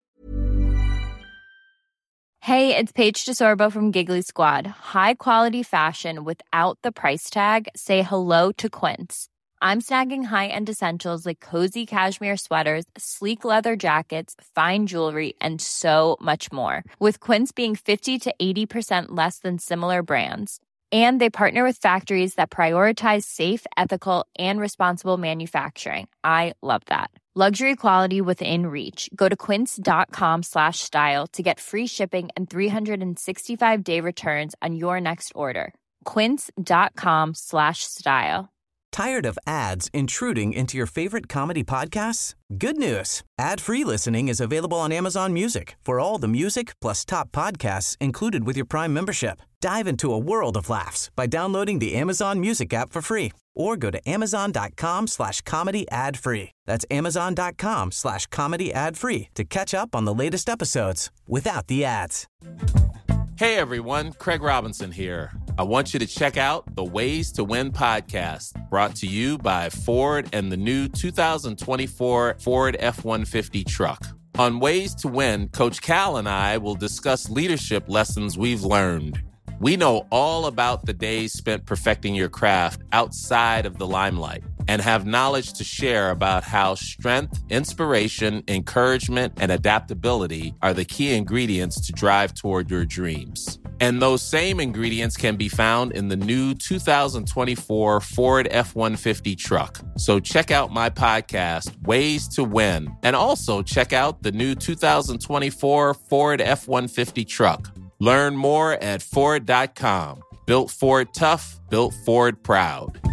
Hey, it's Paige DeSorbo from Giggly Squad. High quality fashion without the price tag. Say hello to Quince. I'm snagging high-end essentials like cozy cashmere sweaters, sleek leather jackets, fine jewelry, and so much more. With Quince being fifty to eighty percent less than similar brands. And they partner with factories that prioritize safe, ethical, and responsible manufacturing. I love that. Luxury quality within reach. Go to quince.com slash style to get free shipping and three sixty-five day returns on your next order. Quince.com slash style. Tired of ads intruding into your favorite comedy podcasts? Good news. Ad-free listening is available on Amazon Music for all the music plus top podcasts included with your Prime membership. Dive into a world of laughs by downloading the Amazon Music app for free or go to amazon.com slash comedy ad free. That's amazon.com slash comedy ad free to catch up on the latest episodes without the ads. Hey everyone, Craig Robinson here. I want you to check out the Ways to Win podcast, brought to you by Ford and the new two thousand twenty-four Ford F one fifty truck. On Ways to Win, Coach Cal and I will discuss leadership lessons we've learned. We know all about the days spent perfecting your craft outside of the limelight and have knowledge to share about how strength, inspiration, encouragement, and adaptability are the key ingredients to drive toward your dreams. And those same ingredients can be found in the new two thousand twenty-four Ford F one fifty truck. So check out my podcast, Ways to Win, and also check out the new two thousand twenty-four Ford F one fifty truck. Learn more at Ford dot com. Built Ford tough, built Ford proud.